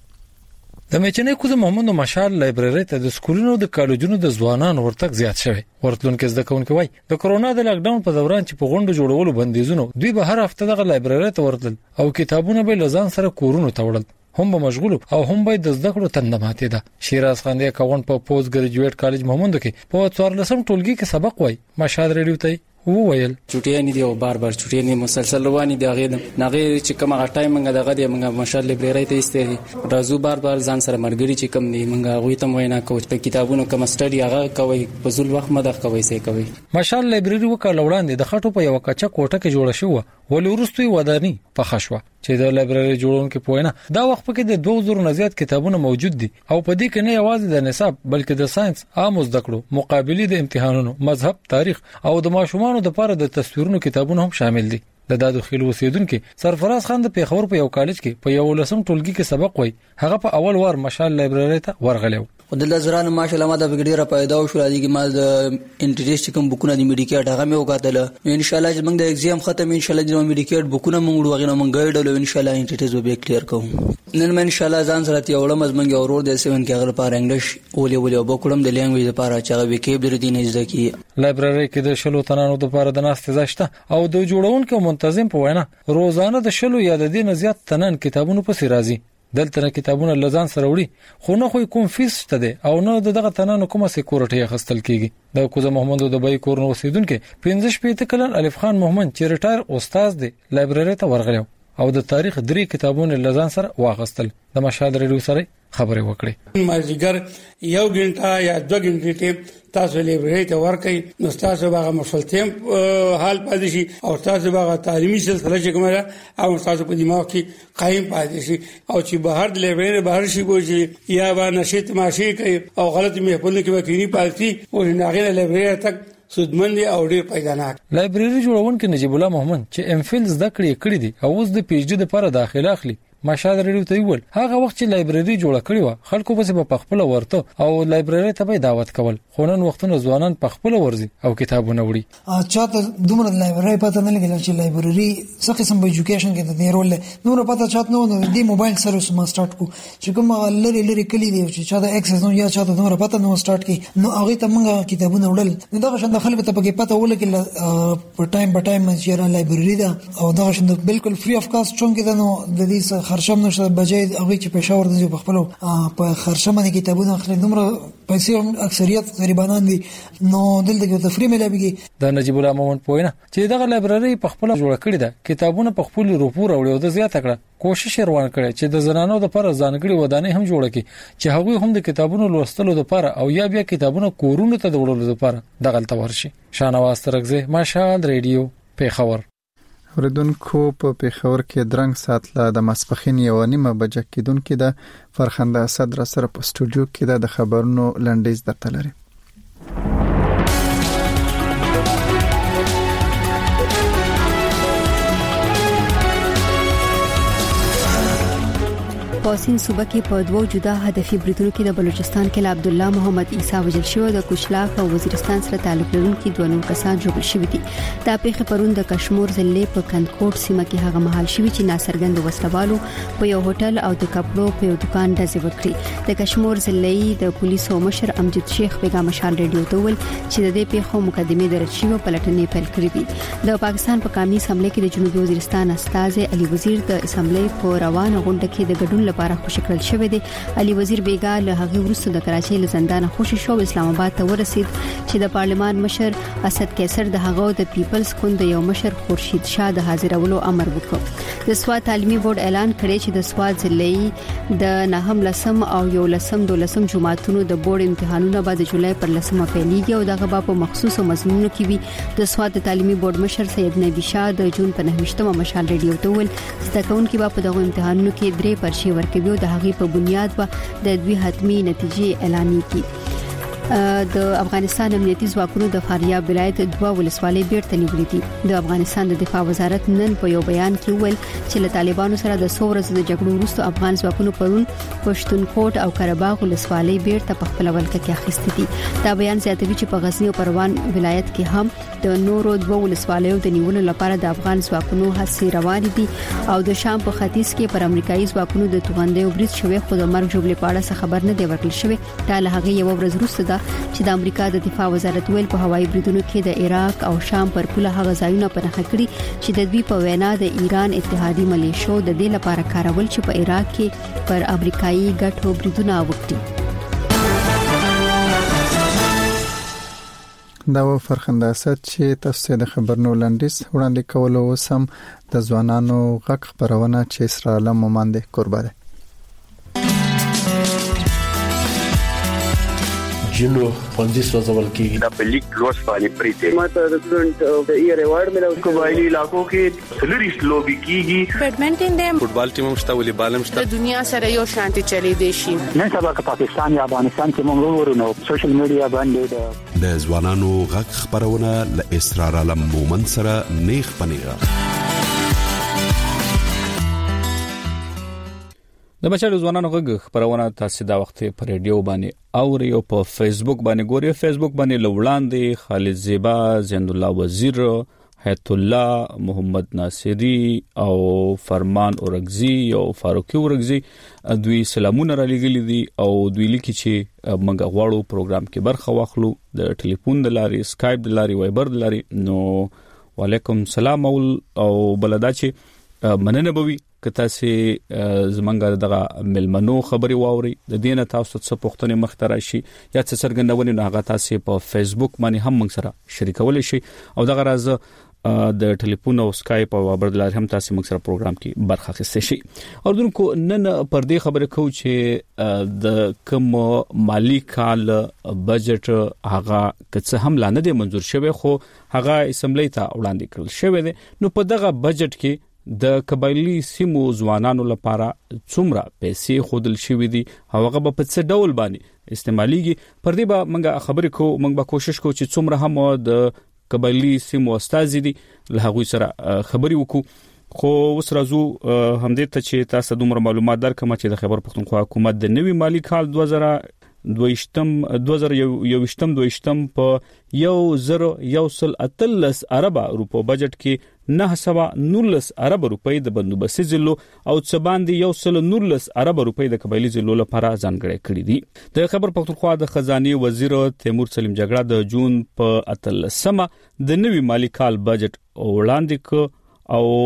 د میچنې کوزه محمد مشال لایبرری ته د سکولونو د کالجونو د ځوانانو ورتګ زیات شوی. ورتلونکو زده کوونکو وای د کورونا د لاک ډاون په دوران چې په غونډو جوړولو بندیزونو دوی به هر هفته دغه لایبرری ته ورتل او کتابونه به لزان سره کورونو ته وړل. هم به مشغول او هم به د زده کړو تندماتې ده. شیراز خان د کاون په پوسټ ګریجویټ کالج محمد کې په څوارلسم ټولګي کې سبق وای. مشال ریډیو ته وویل چټیانی دی او بار بار چټیانی مسلسل رواني دی. هغه نغه چې کومه ټایم منګه دغه دی منګه مشال لایبرری ته استری راځو بار بار ځان سره مرګري چې کم دی منګه غوي ته وینا کوي په کتابونو کوم سټډي هغه کوي په ځل وخت مده کوي سي کوي. مشال لایبرری وکړه وړاندې د خټو په یو کچا کوټه کې جوړه شو ولې ورستوي ودانی په خښوا چې د لایبرری جوړونکو په وینا دا وخت کې د دوه زره نه زیات کتابونه موجود دي او په دې کې نه یوازې د نصاب بلکې د ساينس عام زده کړو مقابله د امتحانونو مذهب تاریخ او د ماشومانو د لپاره د تصویرونو کتابونه هم شامل دي. د دادو خیل اوسیدونکو سرفراز خان د پیښور په یو کالج کې په یو لسم ټولګي کې سبق وای. هغه په اول وار مشال لایبرری ته ورغلو. د لزران ماشاءالله ما د وګړي را پیدا شو راځي کې مال د انټریسټ کوم بوکونه د میډیکیټ هغه مې وکاتله. ان شاء الله چې موږ د ایگزام ختم ان شاء الله د میډیکیټ بوکونه موږ وغیرہ موږ ګایډ ان شاء الله انټریسټ به کلیر کوم. نن مې ان شاء الله ځان سره تی وړم از موږ اورور د سیون کې هغه لپاره انګلیش ولې ولې وبکړم د لینګویج لپاره چې هغه وکیبلری دي نه زده کی. لایبرری کې د شلو تنانو لپاره د ناست زاشته او د جوړونکو منتظم په وینا روزانه د شلو یا د دې زیات تنن کتابونو په سر راځي. دلته نه کتابونه لزان سره وړي خو نه خو کوم فیس شته دی او نه دغه تنانو کومه سکیورټي خستل کیږي. د کوزه محمد د بای کورنو اوسیدونکو پنځه شپږ کلن الف خان محمد چې ریټایر استاد دی لایبرری ته ورغلو او د تاریخ درې کتابونه لزان سره واغستل. د مشال ریډیو سره خبرې وکړې. مازیګر یو غنټه یا دوه غنټې تاسو لایبرری ته ورکې نو تاسو باغه مفصلتیم حال پاتې شي او تاسو باغه تعلیمي سلسله چې کومه او تاسو په دماغ کې قائم پاتې شي او چې بهر د لایبرری بهر شي کوی یا با نشیت ماشي کوي او غلط محفل کې وکینی پاتې او نه لایبرری تک سودمن او ډیر پیداناک. لایبرری جوړونکو نجیب الله محمد چې ام فل زده کړې کړې دي او اوس د پی ایچ ډي لپاره داخله اخلي. مشال ریډیو ته ویل هغه وخت چې لایبرری جوړه کړې و خلکو به په خپل ورته او لایبرری ته به دعوت کول خو نن وختونه ځوانان په خپل ورزي او کتابونه وړي. چاته دومره لایبرری پته نه لګل چې لایبرری څه قسم په ایجوکیشن کې د رول نور پته چاته نو د موبایل سره سم سٹارټ کو چې کوم لری لری کلی دی چې چاته اکسس نو یا چاته دومره پته نو سٹارټ کی نو هغه ته موږ کتابونه وړل نو دا شند خلک ته پکې پته ولګل په ټایم په ټایم چې را لایبرری دا او دا شند بالکل فری اف کاست چون کې نو د دې خرشم نشته بجای هغه چې پېښور د په خپل په خرشم باندې کتابونه اخلي دومره پیسې اکثریت غریبانان دي نو دلته کې تفریح ملابيږي د نجیب الله مومن پوینه چې دغه لایبرری په خپل جوړ کړی ده کتابونه په خپل روپور وړي او د زیاته کړه کوشش روان کړي چې د زنانو د پر ځانګړي ودانې هم جوړ کړي چې هغه هم د کتابونو لوستلو لپاره او یا بیا کتابونه کورونو ته د وړلو لپاره دغه تورشي شانواز ترغزه ماشال ریډیو پیښور اوریدونکو په پیښور کې درنګ ساتله د ماسپخین یو نیمه بجه کېدونکې د فرخنده اسد را سره په سټوډیو کې د خبرونو لنډیز درته لري. پاسین صوبه کې په دوه جدا هدفي بریدونو کې د بلوچستان کې عبد الله محمد عیسی وجل شو د کوچلاک او وزیرستان سره تعلق لرونکي دوه نور کسان جوړ شوي دي. دا پیښه پرون د کشمیر ضلع په کندکوټ سیمه کې هغه مهال شوی چې ناصرګند وسلوالو په یو هوټل او د کپړو په یو دکان ډزې وکړي. د کشمیر ضلع د پولیسو مشر امجد شیخ بیگا مشال ریډیو ته ویل چې د دې پیښو مقدمه درج شوی په لټنې پیل کړې دي. د پاکستان په قومي اسمبلی کې د جنوبي وزیرستان استاذ علي وزیر د اسمبلی په روانه غونډه کې د ګډون لپاره خوشی کړل شوی دی. علي وزیر بیگا له هغه وروسته د کراچۍ له زندان خوشی شو اسلام آباد ته ورسید چې د پارلمان مشر اسد کیسر د هغه د پیپلز ګوند یو مشر خورشید شاه د حاضرولو امر وکړ. د سواد تعلیمي بورډ اعلان کړی چې د سواد ضلعي د نهم لسم او یو لسم دولسم جماعتونو د بورډ امتحانونه بعد د جولای پر لسمه پیلېږي او دغه په مخصوصو مضمونونو کې وي. د سواد تعلیمي بورډ مشر سید نبی شاه د جون په نهمشتمه مشال ریډیو ته ویل چې تکون کې په دغه امتحانونو کې درې پرچې ورکوي د هغې په بنیاد به د دوی حتمی نتیجې اعلان کړي. د افغانستان امنیتي ځواکونو د فاریاب ولایت دوه ولسوالۍ بیرته نیولې دي. د افغانستان د دفاع وزارت نن په یو بیان کې ویل چې له طالبانو سره د څو ورځې د جګړو وروسته افغان ځواکونو پرون پښتونخوا او قرهباغ ولسوالۍ بیرته په خپل ولکه کې اخیستې دي. دا بیان زیاتوي چې په غزنی او پروان ولایت کې هم د نورو دوه ولسوالیو د نیولو لپاره د افغان ځواکونو هڅې روانې دي او د شام په ختیځ کې پر امریکایي ځواکونو د توغندې برید شوی خو د مرګ جوړې په اړه خبر نه دی ورکړل شوی. دا له هغه یو ورځ وروسته چې د امریکا د دفاع وزارت ویل په هوایي بریدونو کې د عراق او شام پر پوله هغه ځایونه په نښه کړي چې د دوی په وینا د ایران اتحادي ملیشو د دې لپاره کارول چې په عراق کې پر امریکایي ګټو بریدونه وکړي. دا و فرخنده اسد چې تاسو د خبرونو لنډیز وړاندې کول او سم د ځوانانو غږ خبرونه چې اسرائیل مومنده قربانه جنو پنځه سوځول کېږي د پلیک لوس باندې پریته ماته د سټډنټ د ای ریوارډ ملو قبایلی علاقو کې سلریس لوبي کیږي بیډمنټن د فوټبال ټیم مشته ولې بالم شته د دنیا سره یو شانتي چلی دی شي نن سبا که پاکستان یا افغانستان کې موږ ورونو سوشل میډیا باندې د ځوانانو غږ خبرونه ل اسرار علم مومن سره نیخ پنیغه د بچو ځوانانو غږ خبرونه تاسو دا وخت په ریډیو باندې او یو په فیسبوک باندې ګوري. فیسبوک باندې لوړاندې خالد زیبا زند الله وزیر حیات الله محمد ناصری او فرمان اورغزی او فاروقی اورغزی دوی سلامونه را لګلی دي او دوی لیکي چې موږ غواړو پروګرام کې برخه واخلو د ټلیفون د لارې سکایپ د لارې وایبر د لارې. نو وعلیکم السلام او بلدا چې مننه بوي کته سي زمونږ دغه ملمنو خبري واوري د دینه تاسو څخه پوښتنه مختره شي یا څه سرګندونه نه هغه تاسو په فیسبوک باندې هم موږ سره شریکول شي او دغه راز د ټلیفون او سکایپ او وبردلار هم تاسو موږ سره پروګرام کې برخه اخیستئ شي. او دونکو نن پر دې خبره کوم چې د کوم مالی کال بجټ هغه کڅ هم لاندې دی منزور شوی خو هغه اسمبلی ته وړاندې کړل شوی دی. نو په دغه بجټ کې د قبایلی سیمو ځوانانو لپاره څومره پیسې خودل شوې دي هغه په څه ډول باندې استعماليږي پر دې به موږ خبرې کوو. موږ به کوشش کوو چې څومره هم د قبایلی سیمو استاد دي له هغه سره خبرې وکړو. خو اوس راځو همدې ته چې تاسو دومره معلومات درکمه چې د خبر پښتونخوا حکومت د نوي مالی کال دوه زره دویشتم دوه زره یویشتم دویشتم په یو زره یو سل اتلس اربه روپو بجټ کې نه سوا نورلس اربه روپۍ د بندوبستي ضلعو او څه باندې یو سل نورلس اربه روپۍ د قبایلی ضلعو لپاره ځانګړي کړې دي. د خبر پښتونخوا د خزانه وزیر تیمور سلیم جګړه د جون په اتلسمه د نوي مالی کال بجټ وړاندې ک او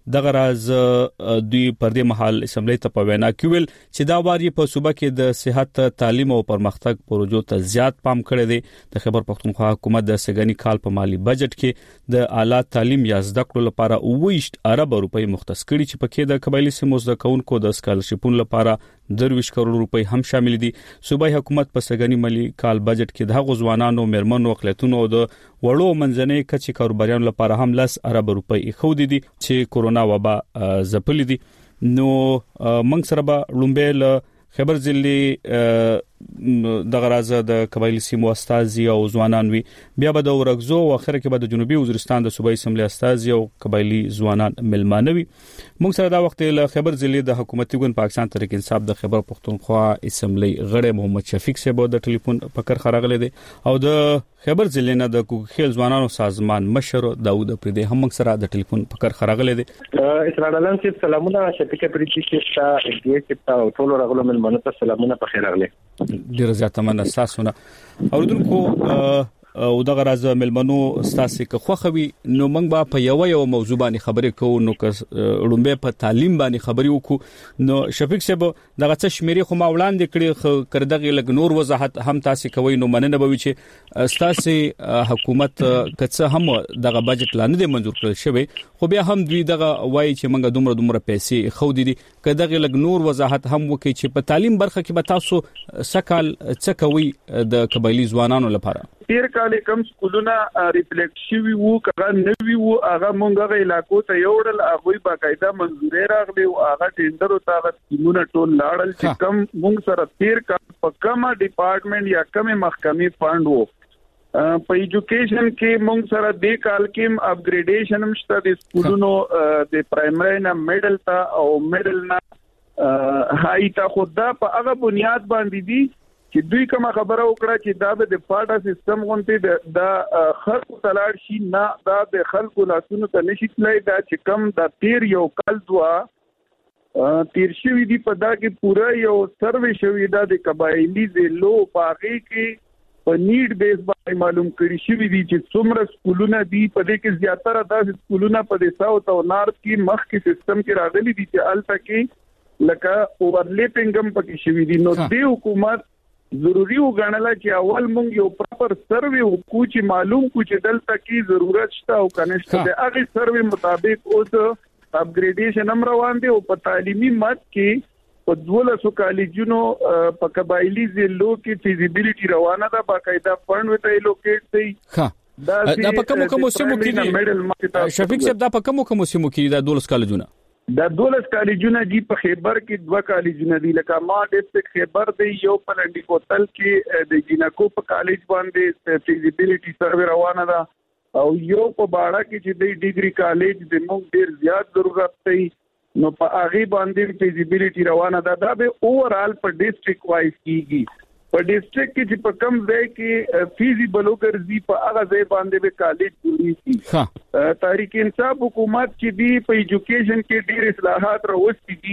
دغه راز دوی پر دې مهال اسمبلی ته په وینا کې ویل چې دا واری په صوبه کې د صحت تعلیم او پرمختګ پروژو ته زیات پام کړی دی د خیبر پختونخوا حکومت د سګنی کال په مالی بجټ کې د اعلی تعلیم یا زده کړو لپاره اوویشت ارب روپۍ مختص کړي چې پکې د قبایلی سیمو زده کوونکو د سکالرشپونو لپاره درویش کروڑ روپۍ هم شامل دي صوبای حکومت په سګنی مالی کال بجټ کې د غوځوانانو مرمنو اقلیتونو او د وړو منځنۍ کچې کاروباریانو لپاره هم لس ارب روپۍ خو دي چې کورونا وبا زپلې دي نو موږ سره به لومبه خبر ځلې د غرازه د قبایلی سیمو استازي او ځوانان وی بیا به د ورغزو او اخر کې به د جنوبي وزیرستان د صوبایي اسمبلی استازي او قبایلی ځوانان ملمانوي موږ سره دا وخت له خبر ځلې د حکومتي ګوند پاکستان تحریک انصاف د خبر پختونخوا اسمبلی غړی محمد شفیق صاحب د ټلیفون پکر خراغله دي او د خبر ځلې نه د کوخیل ځوانانو سازمان مشر داوود پردي هم موږ سره د ټلیفون پکر خراغله دي اسرائیل عالم صاحب سلامونه شفیق پردي چې دې چې ټول راغلو ملمنو ته سلامونه په خیر راغلي ډیر زیاته مننه تاسو نه اوردونکو او دغه راز ملمنو ستاسو که خوخوي نو موږ به په یو یو موضوع باندې خبرې کوو نو که لومبه په تعلیم باندې خبرې وکړو نو شفیق صاحب دغه څه شمیرې خو ما وړاندې کړي کړدغه لګ نور وضاحت هم تاسو کوي نو مننه به وي چې تاسو حکومت کڅه هم دغه بجټ لاندې دی منزور کړل شوی خو بیا هم دوی دغه وایي چې موږ دومره دومره پیسې خو دي کړدغه لګ نور وضاحت هم وکړي چې په تعلیم برخه کې به تاسو سکال څه کوي د قبایلی ځوانانو لپاره تیر کال کم سکولونه ریفلیکټ شوی وو کغه نوی وو هغه مونږه علاقو ته یوړل هغه باقاعده منځوري راغلی او هغه ټینډر او هغه سکیمونه ټول لاړل چې کم مونږ سره تیر کال په کومه ډپارټمنټ یا کومه محکمې فند وو په ایجوکیشن کې مونږ سره د کال کې اپګریډیشن هم شته د سکولونو د پرایمري نه میډل ته او میډل نه هاي ته خدا په هغه بنیاد باندې دي چې دوی کوم خبره وکړه چې دا د پاټا سیستم غونته د خلکو تلاړ شي نه دا د خلکو لاسونو ته نشي تلای دا چې کم د تیر یو کال دوا تیر شوی دی په دا کې پورا یو سروې شوی دا د قبایلی زلو باغی کې په نیډ بیس باندې معلوم کړی شوی دی چې څومره سکولونه دي په دې کې زیاتره د سکولونه په د ساوث او نارث کې مخ کې سیستم کې راغلي دي چې الته کې لکه اوورلیپینګ هم پکې شوی دی نو د حکومت ضروری وګڼل چې اول مونږ یو پراپر سروې وکړو چې معلوم کو چې دلته کې ضرورت شته او کنيشته د هغه سروې مطابق اوس اپګریډیشن هم روان دي او په تعلیمي مات کې په دولسو کالجونو په قبایلی ضلعو کې فیزیبিলিټي روانه ده باقاعده فند وته لوکیټ دی ها دا په کوم کوم سیمو کې دي شفیق صاحب دا په کوم کوم سیمو کې دا دولس کالجونه دا دولس کالجونه دی په خیبر کې دوه کالجونه دي لکه ما ډیسټریکټ خیبر دی یو په لنډی کوتل کې د جینکو په کالج باندې فیزیبিলিټي سروې روانه ده او یو په باړه کې چې د ډیګري کالج د موږ ډیر زیات ضرورت دی نو په هغه باندې فیزیبিলিټي روانه ده دا به اوورال په ډیسټریکټ وایز کیږي په ډیسټریکټ کې چې په کم ځای کې فیزیبل وګرځي په هغه ځای باندې به کالج جوړیږي ها تحریک انصاف حکومت چې دی په ایجوکیشن کې ډیر اصلاحات راوستي دي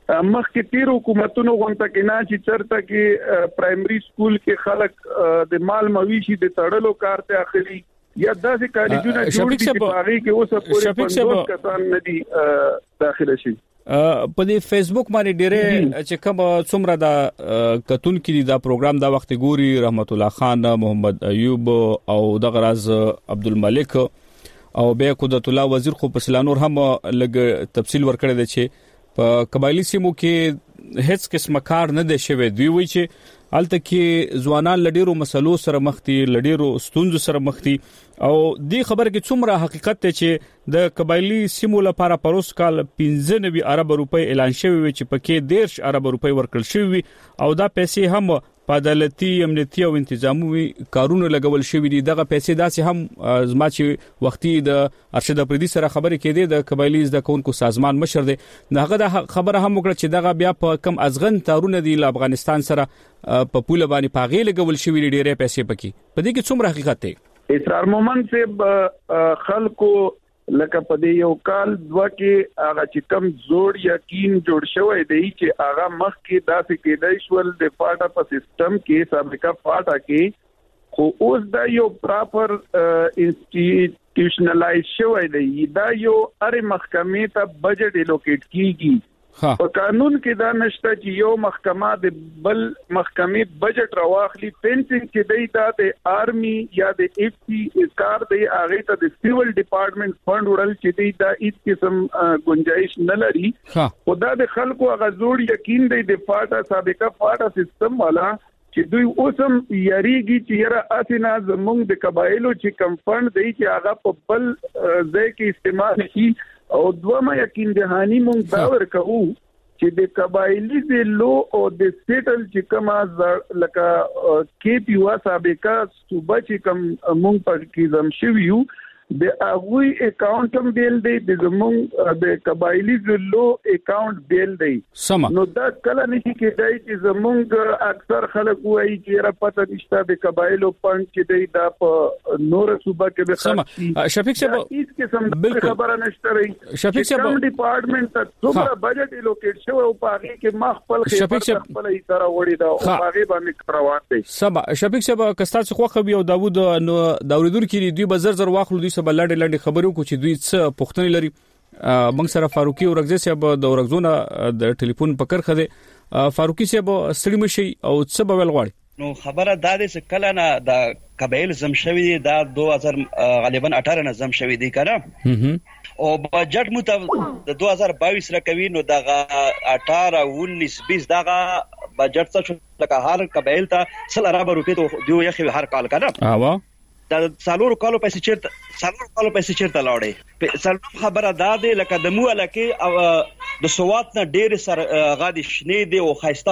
مخکې تیر حکومتونو غونډه کې نه چې چرته کې پرایمري سکول کې خلک د مال مویشي د تړلو کار ته اخلي یا داسې کالجونه جوړ دي چې په هغه کې اوس پورې پندوس کسان نه دي داخله شي په دې فیسبوک باندې ډېرې چې کوم څومره دا کتون کې دا پروګرام دا وخت ګوري رحمت الله خان محمد ایوب او د غراز عبدالملک او بیا قدرت الله وزیر خو په سلانور هم لګ تفصیل ورکړی دی چې په قبایلی سیمو کې هیڅ قسم کار نه دی شوی دوی وایي چې الته کې ځوانان لډیرو مسلو سره مخ دي لډیرو ستونزو سره مخ دي او دې خبره کې څومره حقیقت ته چې د قبایلی سیمو لپاره پروس کال پنځه نوي ارب روپۍ اعلان شوی وي چې پکې دیرش ارب روپۍ ورکړل شوی او دا پیسې هم په عدالتي امنیتي او انتظامی کارونه لګول شوی دي دغه پیسې داسې هم زما چې وختي د ارشد پردي سره خبرې کېده د قبایلی د کونکو سازمان مشر دی هغه د خبره هم وکړه چې دغه بیا په کم ازغن تارونه دی ل افغانستان سره په پوله باندې پاغې لګول شوی ډېرې پیسې پکې په دې کې څومره حقیقت دی اسرار مومن صاحب خلکو لکه په دې یو کال دوا کې هغه چې کم زوړ یقین جوړ شوی دی چې هغه مخ کې داسې کېدای شول د فاټا په سیستم کې سابقہ فاټا کې خو اوس دا یو پراپر انسټیټیوشن انسټیټیوشنلایز شوی دی دا یو اره محکمې ته بجټ الوکیټ کیږي په قانون کې دا نشته چې یو محکمه د بل محکمې بجټ راواخلي پینسنګ چې دی دا د آرمي یا د ایف سی کار دی هغه ته د سیول ډپارټمنټ فند وړل چې دی دا هیڅ قسم گنجائش نه لري خدا د خلکو هغه زوړ یقین دی د فاټا سابقه فاټا سیستم والا چې دوی اوسم یریږي چې یره اسنه زمونږ د قبایلو چې کم فند دی چې هغه په بل ځای کې استعمال شي او دوما یقین دهانی مونږ دا ورکو چې د قبایلی د لو او د سټل چې کومه لکه کې پی وا سابقه صوبه چې کوم مونږ په کې زم شویو د اغوی اکاونټ هم بیل دی د زمونږ د قبایلی د لو اکاونټ بیل دی نو دا کله نشي کېدای چې زمونږ اکثر خلک وایي چې را پته نشته د قبایلو فند چې دی دا په نور صوبه کې به خرڅ شفیق صاحب هیڅ قسم خبره نشته رہی شفیق صاحب کوم ډپارټمنټ ته څومره بجټ الوکیټ شوی او پاره کې ما خپل خبر خپل یې سره وړي دا او هغه باندې روان دی سبا شفیق صاحب کستا څخه خو خو یو داوود نو داوریدور کې دوی بزر زر واخلو دوی سبا لاندې لاندې خبرو کو چې دوی څه پوښتنې لري موږ سره فاروقي اورغزي صاحب د اورغزونه د ټلیفون پکړ خده فاروقي صاحب ستړي مشي او څه به ول غواړي نو خبره دا ده چې کله نه د قبایل زم شوی دی دا دو هزار غالبا اٹھارہ نه زم شوی دی کنه او بجټ مو ته د دو هزار بائیس رکوي نو دا اٹھارہ انیس بیس دا بجټ څه لکه هر قبایل ته سل ارب روپے ته دیو یخي هر کال کنه اوا دا سالور کالو پیسې چیرته سالور کالو پیسې چیرته لاړې سالور خبره دا ده لکه د مو لکه د سوات نه ډېر سر غادي شنه دي او خاصه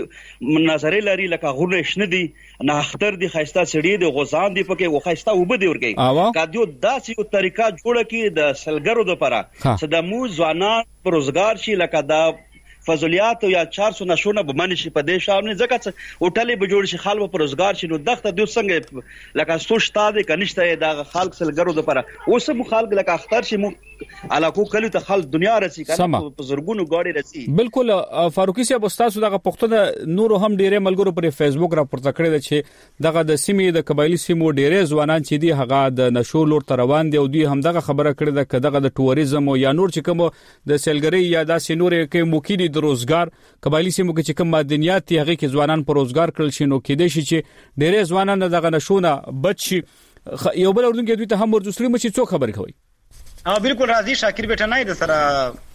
خو نظر لري لکه غوړ شنه دي نه اختر دي خاصه سړي دي غوزان دي پکې او خاصه وب دي ورګي کادیو داسې یو طریقه جوړه کی د سلګرو د لپاره صد مو ځوانان روزګار شي لکه دا فضولیات یا چارسو نشونه به منی شي په دې شاو نه ځکه هوټلې به جوړ شي خلک په روزګار شي نو دغه د څنګه لکه سوچتا دي کنيشته دا خلک سلګرو د لپاره اوس مو خلک لکه اختر شي مو علاقو کلو ته خلک دنیا رسي کنه په زرګونو غاړي رسي بالکل فاروقي صاحب استاد دغه پښتون نور هم ډیره ملګرو پر فیسبوک را پورته کړی دی چې دغه د سیمې د قبایلی سیمو ډیره ځوانان چې دي هغه د نشو لور تر روان دي او دوی هم دغه خبره کړې ده چې دغه د ټوریزم او یا نور چې کوم د سیلګری یا د سینورې کې موکیدي د روزګار قبایلی سیمو کې چې کوم معدنیات دي هغه کې ځوانان پر روزګار کړل شي نو کې دي چې ډیره ځوانان دغه نشونه بچ شي یو بل اردن کې دوی ته هم ورزسري مچ څو خبر کوي ها بالکل راضي شاکر بیٹنای د سره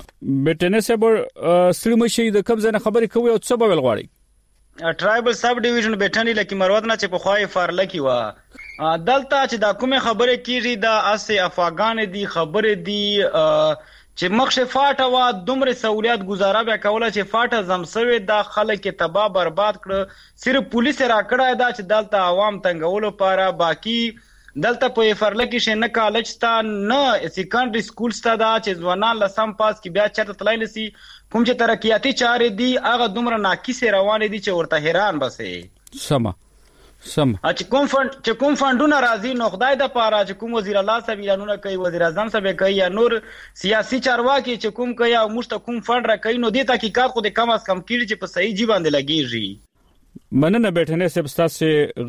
بیٹنه سبر سړي مشي د قبضه نه خبرې کوي او څه به ول غواړي ټرایبل سب ډیویژن بیٹنی لکه مروت نه چې په خوای فارل کی وا دلته چې دا کومه خبره کیږي دا اسه افغان دي خبره دي چې مخشه فاټه وا دومره سہولیت گزاره به کوله چې فاټه زمسوي دا خلک تباہ برباد کړ صرف پولیس را کړه دا چې دلته عوام تنګولو لپاره باقی دلته په فرله کې شنه کالج تا نه سیکنډري سکول ستا دا چې ځوانان لسم پاس کې بیا چرته تلای نسی کوم چې ترقیاتي چارې دي هغه دومره ناقصه روان دي چې ورته حیران بسې سم سم چې کوم فند چې کوم فندونه راځي نو خدای د پاره چې کوم وزیر الله صاحب اعلانونه کوي وزیر اعظم صاحب کوي یا نور سیاسي چارواکي چې کوم کوي او مشت کوم فند را کوي نو د تحقیقات خو د کم از کم کیږي چې په صحیح جی باندې لګیږي مننه بیٹنه سب تاسو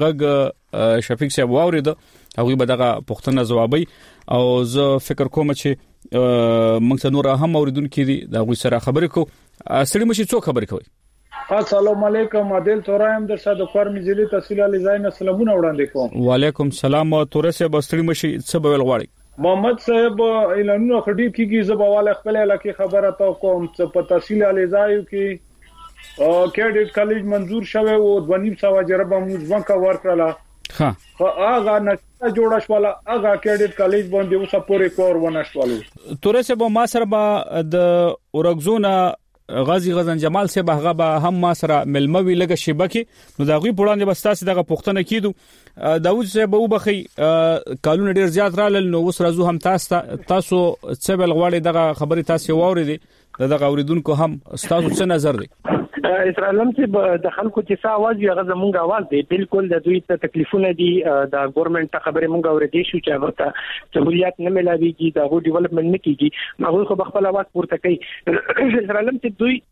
غږ شفیق صاحب واورید هغه به دغه پښتنه جوابي او زه فکر کوم چې موږ ته نور هم اوریدونکو دي دا غوي سره خبرې کو سړي مشي څو خبرې کوي السلام علیکم عادل تورایم در صد کور مزلی تحصیل علی زاین سلامونه وړاندې کوم وعلیکم سلام تورې سه بستړي مشي څه به ول غواړي محمد صاحب اعلانونه خډی کیږي زبواله خپل علاقې خبره تا کوم څه په تحصیل علی زایو کې کیډټ کالج منظور شوه او د ونیم سو جربه موږ کا ورکړه ها هغه نشه جوړه شواله هغه کیډټ کالج باندې اوسه پورې کور ونشوالو تورې سه به ما سره به د اورګزونه غازی غزن جمال سے به هغه هم ما سره ملموي لګه شبکه نو دا غوي پړاندې بس تاسو دغه پښتنه کیدو داوود صاحب وبخي قانون ډیر زیات رالل نو اوس راځو هم تاسو تاسو څه بل غواړي دغه خبري تاسو واوري دغه اوریدونکو هم تاسو څه نظر دی اسرائیل چې د خلکو چې څه आवाज یې غزه مونږ आवाज دی بالکل د دوی ته تکلیفونه دي د ګورنمنت ته خبره مونږ اورېدې شو چې هغه ته سہولیات نه ملاويږي دا غو ډیولپمنٹ نه کیږي هغه خو خپل आवाज پورته کوي اسرائیل چې دوی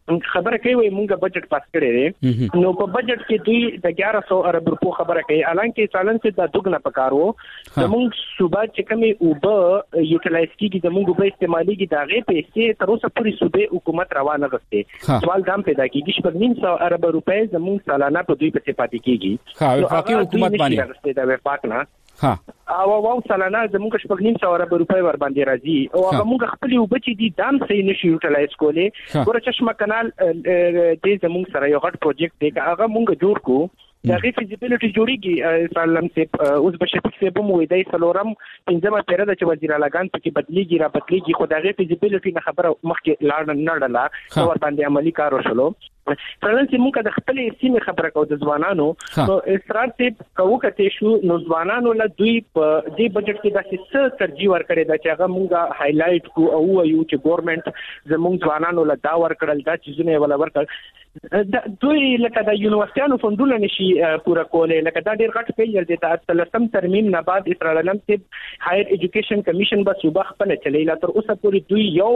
خبره کوي مونږه بجټ پاس کړی دی نو په بجټ کې دوی د اګیارہ سو ارب روپو خبره کوي الانکه چالن څخه د دغنه پکارو زموږ صوبه چې کومي اوبه یوټیلایز کیږي زموږ اوبه استعماليږي دا غي پیسې تر اوسه پوری صوبه حکومت روانه غسته سوال دام پیدا کیږي چې نیم سو ارب روپے زموږ سالانه په دوی په پاتې کیږي ها وفاقي حکومت باندې غسته د وفاق نه ها او او سالانه زموږ شپږ نیم سو ارب روپے ور باندې راځي او هغه موږ خپل وبچ دي دام صحیح نشي یوټیلایز کولې ګوره چشمه کانال د زموږ سره یو غټ پروجیکټ دی هغه موږ جوړ کو دا غي فیزیبিলিټی جوړیږي سلام سے اوس بشپک سے به مو دی سلورم پنځمه پیره د وزیر اعلیګان پکې بدلیږي را بدلیږي خو دا غي فیزیبিলিټی نه خبره مخکې لاړ نه ډله ور باندې عملی کار وشلو څنګه چې موږ د خپل سیمه خبره کوو د ځوانانو نو اصرار ته کوو کته شو نو ځوانانو له دوی په دې بجټ کې د څه ترجیح ورکړي دا چې هغه موږ هایلایټ کو او یو چې ګورنمنت زموږ ځوانانو له دا ورکړل دا چیزونه ولا ورکړل دا دوی لکه د یونیورسيانو فندونه نشي پورا کولای لکه دا ډیر غټ فیلر دي تاسو لسم ترمیم نه بعد اسرائیل علم ته هایر ایجوکیشن کمیشن به صوبه خپل چلیلا تر اوسه پوری دوی یو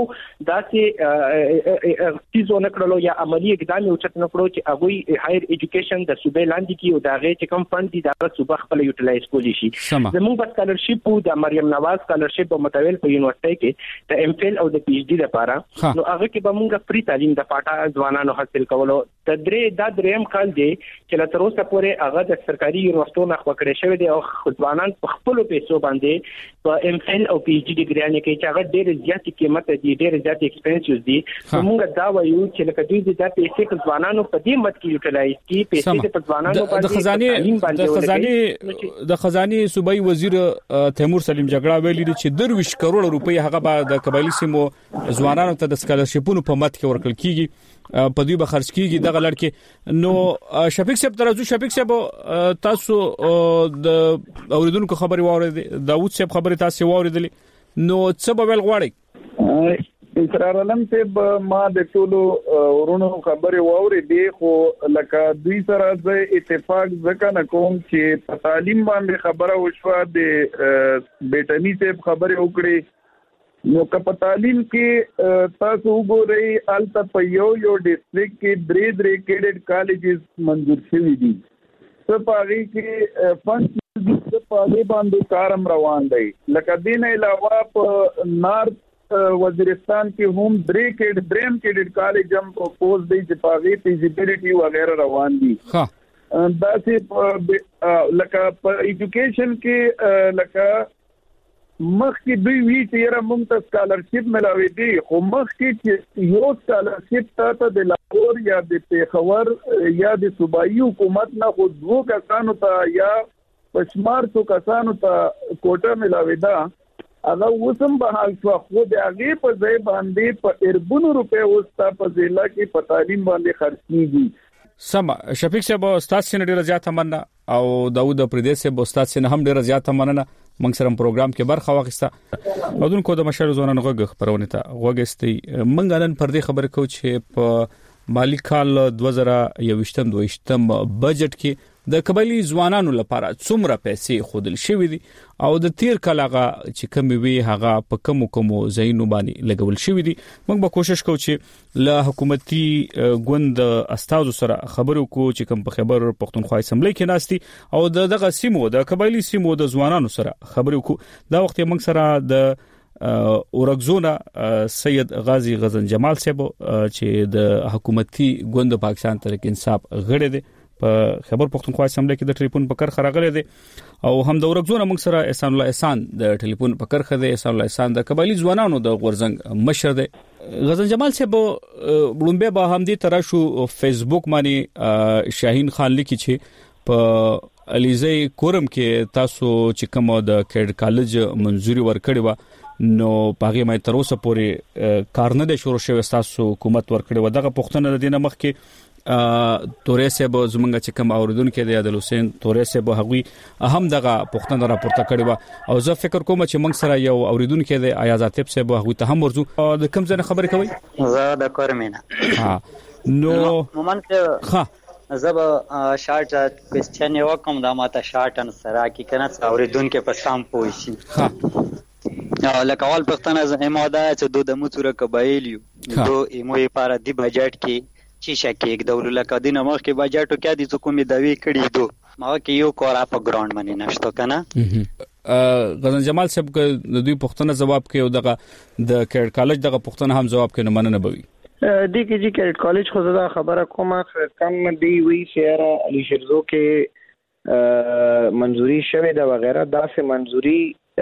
داسې چیزونه کړلو یا عملی اقدام یو چت نه کړو چې هغه هایر ایجوکیشن د صوبې لاندې کې او دا غي چې کم فند دي دا صوبه خپل یوټیلایز کولی شي زموږ په سکالرشپ او د مریم نواز سکالرشپ په متویل په یونیورسيټي کې د ایم فل او د پی ایچ ډي لپاره نو هغه کې به موږ فری تعلیم د پاټا ځوانانو حاصل کولو د درې د دریم کال دی چې لا تر اوسه پورې هغه د سرکاري یونیورسيټو نه خوکړې شوی دی او ځوانان په خپل پیسو باندې په ایم فل او پی ایچ ډي ډیګریانه کې چې هغه ډېر زیاتې قیمت دي ډېر زیاتې ایکسپنسیوز دي موږ دا وایو چې لکه دوی د پیسې په ځوانانو په دې مت کې یوټیلایز کی پیسې په ځوانانو باندې د خزانه د خزانه د خزانه صوبایي وزیر تیمور سلیم جګړه ویلي چې درویش کروڑ روپۍ هغه به د قبایلی سیمو ځوانانو ته د سکالرشپونو په مت کې ورکړل کیږي په دوی به خرج کیږي دغه لړ کې نو شفیق صاحب ترازو شفیق صاحب تاسو د اوریدونکو خبري واورید داوود صاحب خبري تاسو واوریدلې نو څه به ول غواړي اسرار علم ته ما د ټولو ورونو خبري واورېدې خو لکه دوی سره د اتفاق ځکه نه کوم چې په تعلیم باندې خبره وشوه د بیٹنی ته خبري وکړي نو که په تعلیم کې تاسو وګورئ الته په یو یو ډیسټریکټ کې درې درې کیډټ کالجز منظور شوي دي څه پاره کې فند د پاره باندې کارم روان دی لکه دین علاوه په نارث وزیرستان کې هم درې کې دریم کې کالج هم پروپوز دی چې پاغي فیزیبিলিټی وغیرہ روان دي ها دا چې لکه په ایجوکیشن کې لکه مخ کې دوی وی چې را مونږ ته سکالرشپ ملاوي دي خو مخ کې چې یو سکالرشپ ته د لاهور یا د پیښور یا د صوبایي حکومت نه خو دوه کسانو ته یا پښمار څو کسانو ته کوټه ملاوي ده هغه وسم به حال شو خو د هغه په ځای باندې په اربونو روپے اوستا په ضلع کې په تعلیم باندې خرج کیږي سم شفیق صاحب استاد سینه ډیره زیاته مننه او داوود پردیس صاحب استاد سینه هم ډیره زیاته مننه موږ سره پروګرام کې برخه واخیسته او دونکو د مشر زونن غوږ خبرونه ته غوږستي موږ نن پر دې خبره کوو چې په مالی کال دوه زره یوویشتم دویشتم بجټ کې د قبایلی ځوانانو لپاره څومره پیسې خودل شوې دي او د تیر کلاغه چې کوم وی هغه په کوم کوم ځایونو باندې لګول شوې دي موږ به کوشش کوو چې له حکومتي ګوند استاذ سره خبرو کو چې کوم په خبر پښتونخوا اسمبلی کې ناشتي او دغه سیمو د قبایلی سیمو د ځوانانو سره خبرو کو دا وخت موږ سره د اورګزونه سید غازی غزن جمال صاحب چې د حکومتي ګوند پاکستان تحریک انصاف غړي دي په خبر پښتونخوا اسمبلی کې د ټلیفون په کار خراغله دي او هم د اورګزونه موږ سره احسان الله احسان د ټلیفون په کار خده احسان الله احسان د قبایلی ځوانانو د غورزنګ مشر دی غزن جمال صاحب بلومبه به هم دي تراشو فیسبوک باندې شاهین خان لیکي چې په الیزی کورم کې تاسو چې کوم د کډ کالج منځوري ورکړی و نو پاغي مې تر اوسه پورې کار نه دی شروع شوی تاسو حکومت ورکړی و دغه پښتنه د دینه مخ کې تورې سبو زمونږ چې کوم اوریدونکو دی عادل حسین تورې سبو هغوی اهم دغه پښتنه راپورته کړی و او زه فکر کوم چې موږ سره یو اوریدونکو دی آیاز عاطف سبو هغوی ته هم ورزو د کوم ځای خبرې کوي زه د کورمینه ها نو مومنت ها زب شارټ کوېسچن یو کوم دا ماته شارټ ان سره کې کنه اوریدونکو په سم پوي شي ها لکه اول پښتنه زموږ دا چې د متوره قبایلیو دو ایمو لپاره دی بجټ کې چې شکه د ولکه دینه مخ کې بجټو کې دي چې کومې دوی کړي دو ما کې یو کورا په ګراوند باندې نشته کنه غزن جمال صاحب د دوی پښتنه جواب کې او دغه د کیډ کالج دغه پښتنه هم جواب کې نه مننه بوي دی کې چې کیډ کالج خو زدا خبره کومه کم دی وی شهر علي شرزو کې منزوري شوه دا وغیرہ دا سه منزوري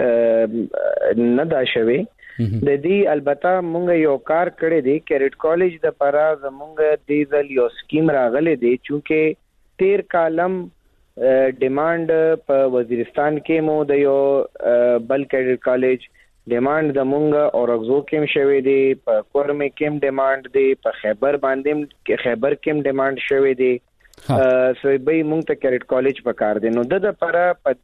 نه دا شوه د دې البته مونږ یو کار کړی دی کیډ کالج د پرا زمونږ د ځل یو سکیم راغلی دی چې تیر کالم ډیماند په وزیرستان کې مو د یو بل کیډ کالج ډیماند د مونږ اورغزو کې شوی دی په کورمه کې ډیماند دی په خیبر باندې خیبر کې ډیماند شوی دی سو به مونږ ته کیډ کالج پکار دی نو د لپاره په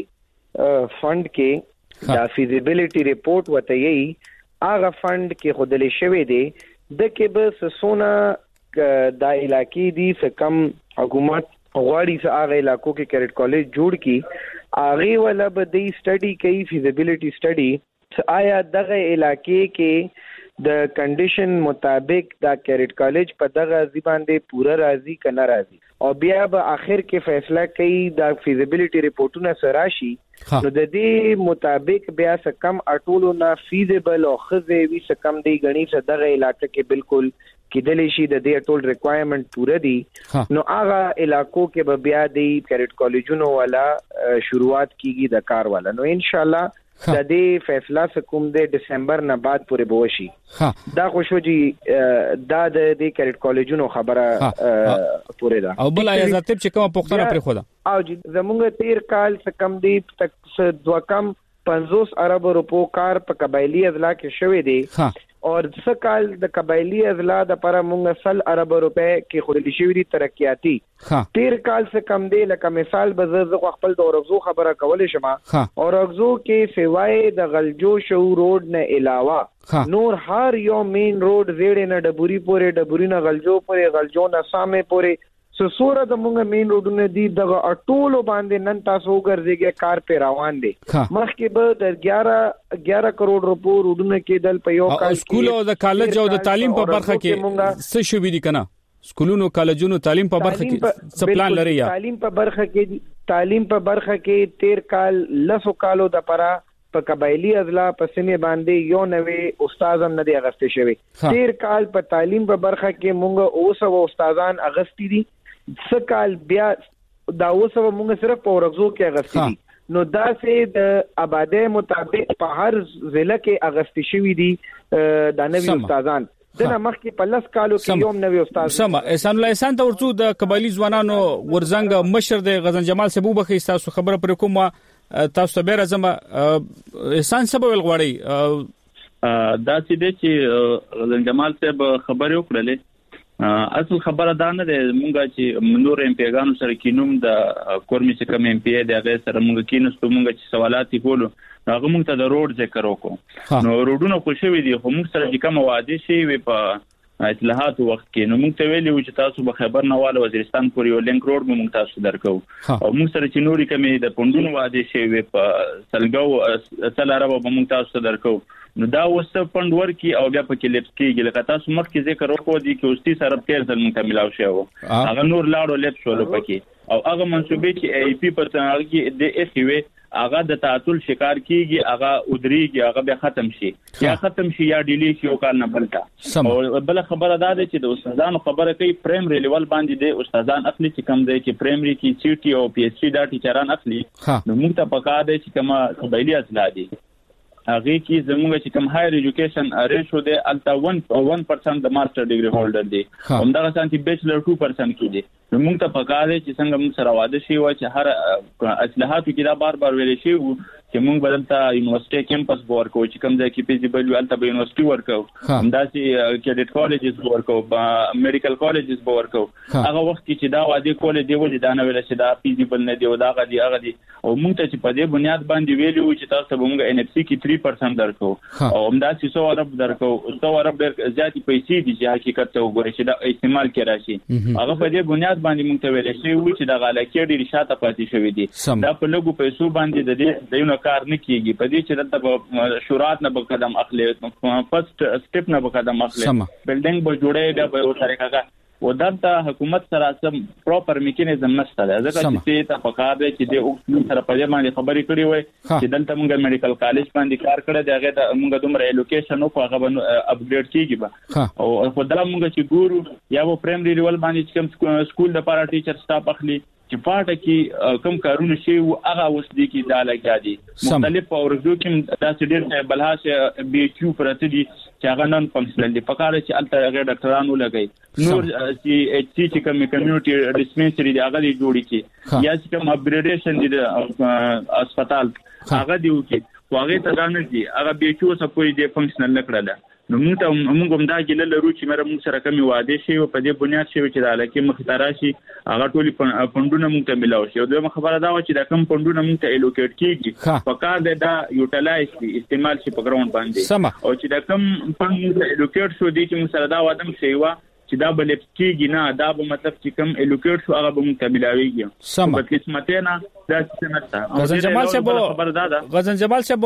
دې فند کې دا فیزیبিলিټی ریپورت وته یي هغه فند کې خودلې شوی دی د کې به سونه د علاقې دي سکم حکومت غواړي چې هغه علاقو کې کیډ کالج جوړ کی هغه ولا به د سټڈی کوي فیزیبিলিټی سټڈی آیا دغه علاقې کې د کنډیشن مطابق دا کیډ کالج په دغه ځبان دی پورا راضي کنه راضي او بیا به اخر کې فیصله کوي دا فیزیبিলিټی ریپورتونه سراشي نو د دې مطابق بیا څه کم اټولو نه فیزیبل او خزه وی څه کم دی غنی څه دغه علاقې کې بالکل کېدلی شي د دې ټول ریکوایرمنٹ پوره دي نو هغه علاقو کې به بیا د کیډ کالجونو والا شروعات کیږي د کار والا نو ان شاء الله د دې فیصله کوم د دسمبر نه بعد پورې بوشي دا خوشو جی دا د دې کیډ کالجونو خبره پوره ده او بل اجازه ته چې کوم پښتنه پر خدا او جی زمونږ تیر کال څخه کم دی تک دوه کم پنځوس ارب روپو کار په قبایلی اضلاع کې شوې دي اور څه کال د قبایلی اضلاع د پر مونږ سل ارب روپے کې خوري شوې دي ترقیاتی تیر کال څخه کم دی لکه مثال به زه خپل د اورغزو خبره کولې شمه اورغزو کې سیوای د غلجو شو روډ نه علاوه نور هر یو مین روډ زیړې نه ډبوري پورې ډبوري نه غلجو پورې غلجو نه سامې پورې سوسوره د مونږ مین روډونه دي دغه اټولو باندې نن تاسو ګرځيږي کار په روان دي مخکې به د اګیارہ اګیارہ کروڑ روپو روډونه کې دل په یو کال سکول او د کالج او د تعلیم په برخه کې څه شوې دي کنه سکولونو کالجونو تعلیم په برخه کې څه پلان لري یا تعلیم په برخه کې تعلیم په برخه کې تیر کال لسو کالو د پرا په قبایلی اضلاع په سیمه باندې یو نوې استاد هم نه دی اغسته شوی تیر کال په تعلیم په برخه کې مونږ اوسه و استادان اغستی دي سکال بیا دا اوسه مونږ صرف په ورغزو کې اغستی دي نو دا سه د آباده مطابق په هر ضلع کې اغستی شوی دي د نوې استادان دنه مخکې په لاس کالو کې یوم نوې استاد سم احسان الله احسان ته ورڅو د قبایلی ځوانانو ورزنګ مشر د غزن جمال صاحب وبخې تاسو خبره پر کومه تاسو به راځم احسان سبب الغوړی دا چې غزن جمال صاحب خبرې وکړلې اصل خبره دا نه ده مونږه چې نور ام پیغانو سره کینوم د کورمي چې کوم ام پی د هغه سره مونږ کینوستو مونږ چې سوالات کولو هغه مونږ ته د روډ ذکر وکړو نو روډونه خو شوي دي خو مونږ سره چې کوم وعده شي وي په اصلاحات وخت کې نو مونږ ته ویلي و چې تاسو به خبر نه واله وزیرستان پورې یو لینک روډ مونږ تاسو درکو او مونږ سره چې نوري کمې د پوندونو وعده شي وي په سلګو سلاره به مونږ تاسو درکو نو دا وسه پند ورکی او بیا په کې لپس کېږي لکه تاسو مخکې ذکر وکړو دي چې اوستي سره پیر ځل مونږ ملاو شو هغه نور لاړو لپ شو پکې او هغه منسوبې چې ای پی پرسنل کې د اف وی هغه د تعطل شکار کیږي هغه ودریږي هغه به ختم شي یا ختم شي یا ډیلی شي او کال نه بلتا او بل خبره دا ده چې د استادانو خبره کوي پرایمري لیول باندې د استادان اخلي چې کم دی چې پرایمري کې سی ټي او پی ایچ ډي دا ټیچران اخلي نو موږ ته پکا دی چې کما قبایلی اصلاح دي هغه کې زموږ چې کوم هایر ایجوکیشن ریشو دی التا one percent د ماستر ډیګري هولډر دی همدغه سانتي بیچلر two percent کې دی نو موږ ته پکا دی چې څنګه موږ سره واده شي و چې هر اصلاحاتو کې دا بار بار ویل شي چې موږ بدلته یونیورسيټي کیمپس ورکو چې کوم ځای کې فیزیبل وي الته به یونیورسيټي ورکو همداسي کیډټ کالجز ورکو میډیکل کالجز ورکو هغه وخت کې چې دا واده کول دی و دا نه ویل چې دا فیزیبل نه دی او دا غدي هغه دی او موږ ته چې په دې بنیاد باندې ویلو چې تاسو به موږ ان اف سي کې three percent درکو او همداسي سو ارب درکو سو ارب ډېر زیاتې پیسې دي چې حقیقت ته وګورئ چې دا استعمال کړئ شي هغه په دې بنیاد واقعیت باندې موږ ته ویل شي چې د غلاکې ډېر شاته پاتې شوی دي دا په لګو پیسو باندې د دې دایو کار نه کیږي په دې چې دلته شورات نه به قدم اخلي فرست سټپ نه به قدم اخلي بلډینګ به جوړه دا به طریقه و دلته حکومت سره سم پراپر میکانیزم نشته ځکه چې ته په کار دی چې د اوکسجن سره په دې باندې خبرې کړې وای چې دلته موږ میډیکل کالج باندې کار کړی دی هغه ته موږ دومره الوکیشن او هغه باندې اپګریډ کیږي به او په دغه موږ چې ګورو یا و پرایمري لیول باندې کوم سکول د پاره ټیچر سټاف اخلي چې پاټه کې کوم کارونه شي او هغه اوس دي کې د لګادي مختلف اورزو کې داسې ډېر بلهاشه بي کیو پرته دي چې هغه نن فنکشنل دي په کار چې الته هغه ډاکټرانو لګي نور چې اچ سي چې کوم کمیونټي ډیسپنسري دی هغه دی جوړی کی یا چې کوم اپګریډیشن دي د هسپتال هغه دی وکي واغې ته ځان دي هغه بي کیو سپوي دی فنکشنل نکړه نو موږ ته موږ هم دا ګل لرو چې مېره موږ سره کومي وعده شي او په دې بنیاد شي چې د علاقې مختارا شي هغه ټولي فندونه موږ ته ملاوي شي او دوی خبره دا و چې دا کم فندونه موږ ته الوکیټ کیږي په کار د دا یوټیلایز شي استعمال شي په ګراوند باندې او چې دا کم فند الوکیټ شو دي چې موږ سره دا وادم شي وا چې دا بل کېږي نه دا به مطلب چې کوم الوکیټ شو هغه به موږ ته ملاويږي سم په قسمت نه دا څه نه غزن جمال صاحب غزن جمال صاحب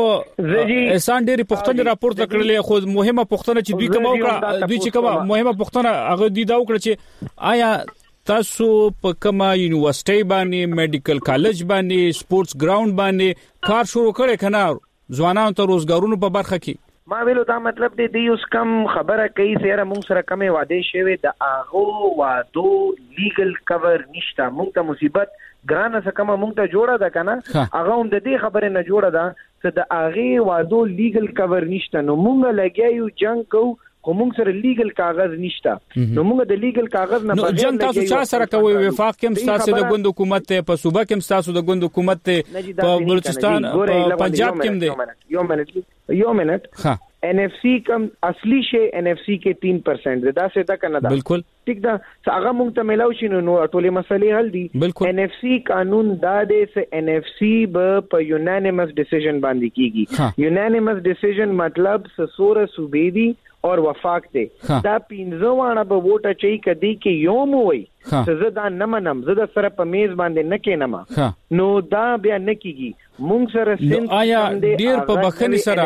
احسان ډېری پښتنې راپورته کړلې خو مهمه پښتنه چې دوی کوم وکړه دوی چې کوم مهمه پښتنه هغه دی دا وکړه چې آیا تاسو په کومه یونیورسيټي باندې میډیکل کالج باندې سپورتس ګراوند باندې کار شروع کړي کنه ځوانانو ته روزګارونو په برخه کې ما ویلو دا مطلب دی دی اوس کم خبره کوي سره مونږ سره کمه وعده شوی د اغه وادو لیګل کور نشته مونږ ته مصیبت ګرانه څه کمه مونږ ته جوړه ده کنه هغه هم د دې خبره نه جوړه ده چې د اغه وادو لیګل کور نشته نو مونږ لګیایو جنگ کو خو مونږ سره لیګل کاغذ نشته نو مونږ د لیګل کاغذ نه بغیر جنگ تاسو چا سره کوي وفاق کې تاسو د ګوند حکومت ته په صوبه کې تاسو د ګوند حکومت ته په بلوچستان په پنجاب کې دی یو منټ یو منټ ها ان اف سی کم اصلي شی ان اف سی کې تین پرسنٹ دا څه دا کنه دا بالکل ټیک دا هغه مونږ ته ملاوي شنو نو ټولې مسلې حل دي ان اف سی قانون دا دې س ان اف سی په یونانیمس ډیسیژن باندې کیږي یونانیمس ډیسیژن مطلب سسوره صوبې دي اور وفاق ته دا پینځه وانه به ووټه چي کدي کې یوم وای زه دا نه منم زه د سره په میز باندې نه کېنم نو دا بیا نه کیږي مونږ سره سین آیا ډیر په بخنی سره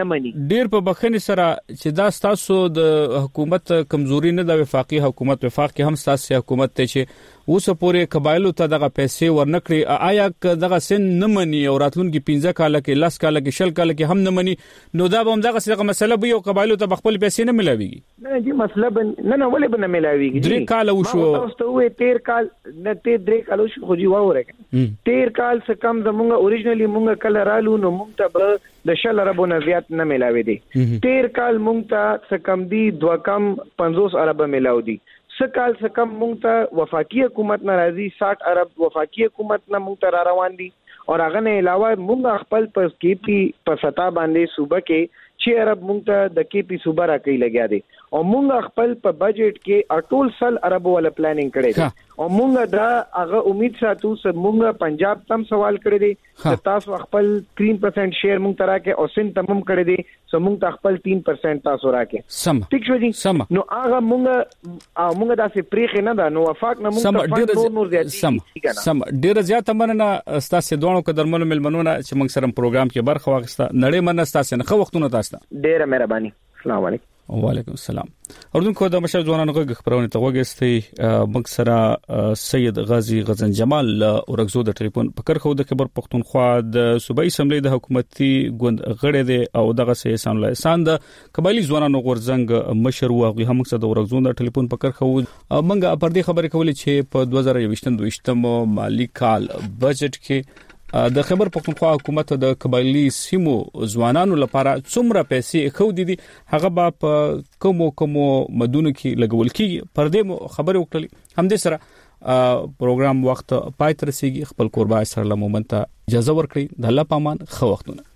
ډیر په بخنی سره چې دا تاسو د حکومت کمزوري نه د وفاقي حکومت وفاق کې هم تاسو حکومت ته چې اوس پورې قبایلو ته دغه پیسې ورنکړي آیا دغه سن نه مني او راتلونکي پنځه کال کې لاس کال کې شل کال کې هم نه مني نو دا به هم دغه څه مسله به یو قبایلو ته خپل پیسې نه ملاويږي نه دي مسله نه نه ولې به نه ملاويږي درې کال وشو تاسو وې تیر کال نه ته درې کال وشو خو جی واوره تیر کال څخه کم زمونږ اوریجنلی مونږ کله رالو نو مونږ ته د شل اربو نه زیات نه ملاوي دي تیر کال مونږ ته څه کم دي دوه کم پنځوس ارب ملاو دي سکال سکم مونږ ته وفاقي حکومت ناراضي ساठ ارب وفاقي حکومت نه مونږ ته را روان دي او هغه نه علاوه مونږ خپل په کې پی په ستا باندې صوبه کې چې ارب مونږ ته د کې پی صوبه را کوي لګیا دي او مونږ خپل په بجټ کې اټول سل ارب ولا پلانینګ کړی دی او مونږ دا هغه امید ساتو چې مونږ پنجاب تم سوال کړی دی چې تاسو خپل تین پرسنٹ شیر مونږ ترا کې او سن تمم کړی دی سو مونږ ته خپل تین پرسنٹ تاسو راکې سم ټیک شو جی نو هغه مونږ مونږ داسې پریخ نه دا نو وفاق نه مونږ ته نور نور زیات سم سم ډیر زیات مننه تاسو دوه قدرمنو ملمنونه چې موږ سره پروګرام کې برخه واغسته نړۍ مننه تاسو نه خو وختونه تاسو ډیره مهرباني السلام علیکم وعلیکم السلام اردوونکو د مشر ځوانانو غږ خبرونه ته وګستي موږ سره سید غازی غزن جمال اورګزو د ټلیفون پکر خو د خبر پښتونخوا د صوبایي اسمبلی د حکومتي ګوند غړی دی او دغه سه احسان الله احسان د قبایلی ځوانانو غورځنګ مشر واغي هم څه د اورګزو د ټلیفون پکر خو موږ پر دې خبرې کولې چې په دوه هزار یوویشتم مالی کال بجټ کې د خبر پښتونخوا حکومت د قبایلی سیمو ځوانانو لپاره څومره پیسې خو دي هغه به په کوم کوم مدونو کې لګول کیږي پر دې خبرې وکړي هم دې سره پروګرام وخت پای تر رسیدي خپل قربا سره لمومنت اجازه ورکړي د الله پامان خو وختونه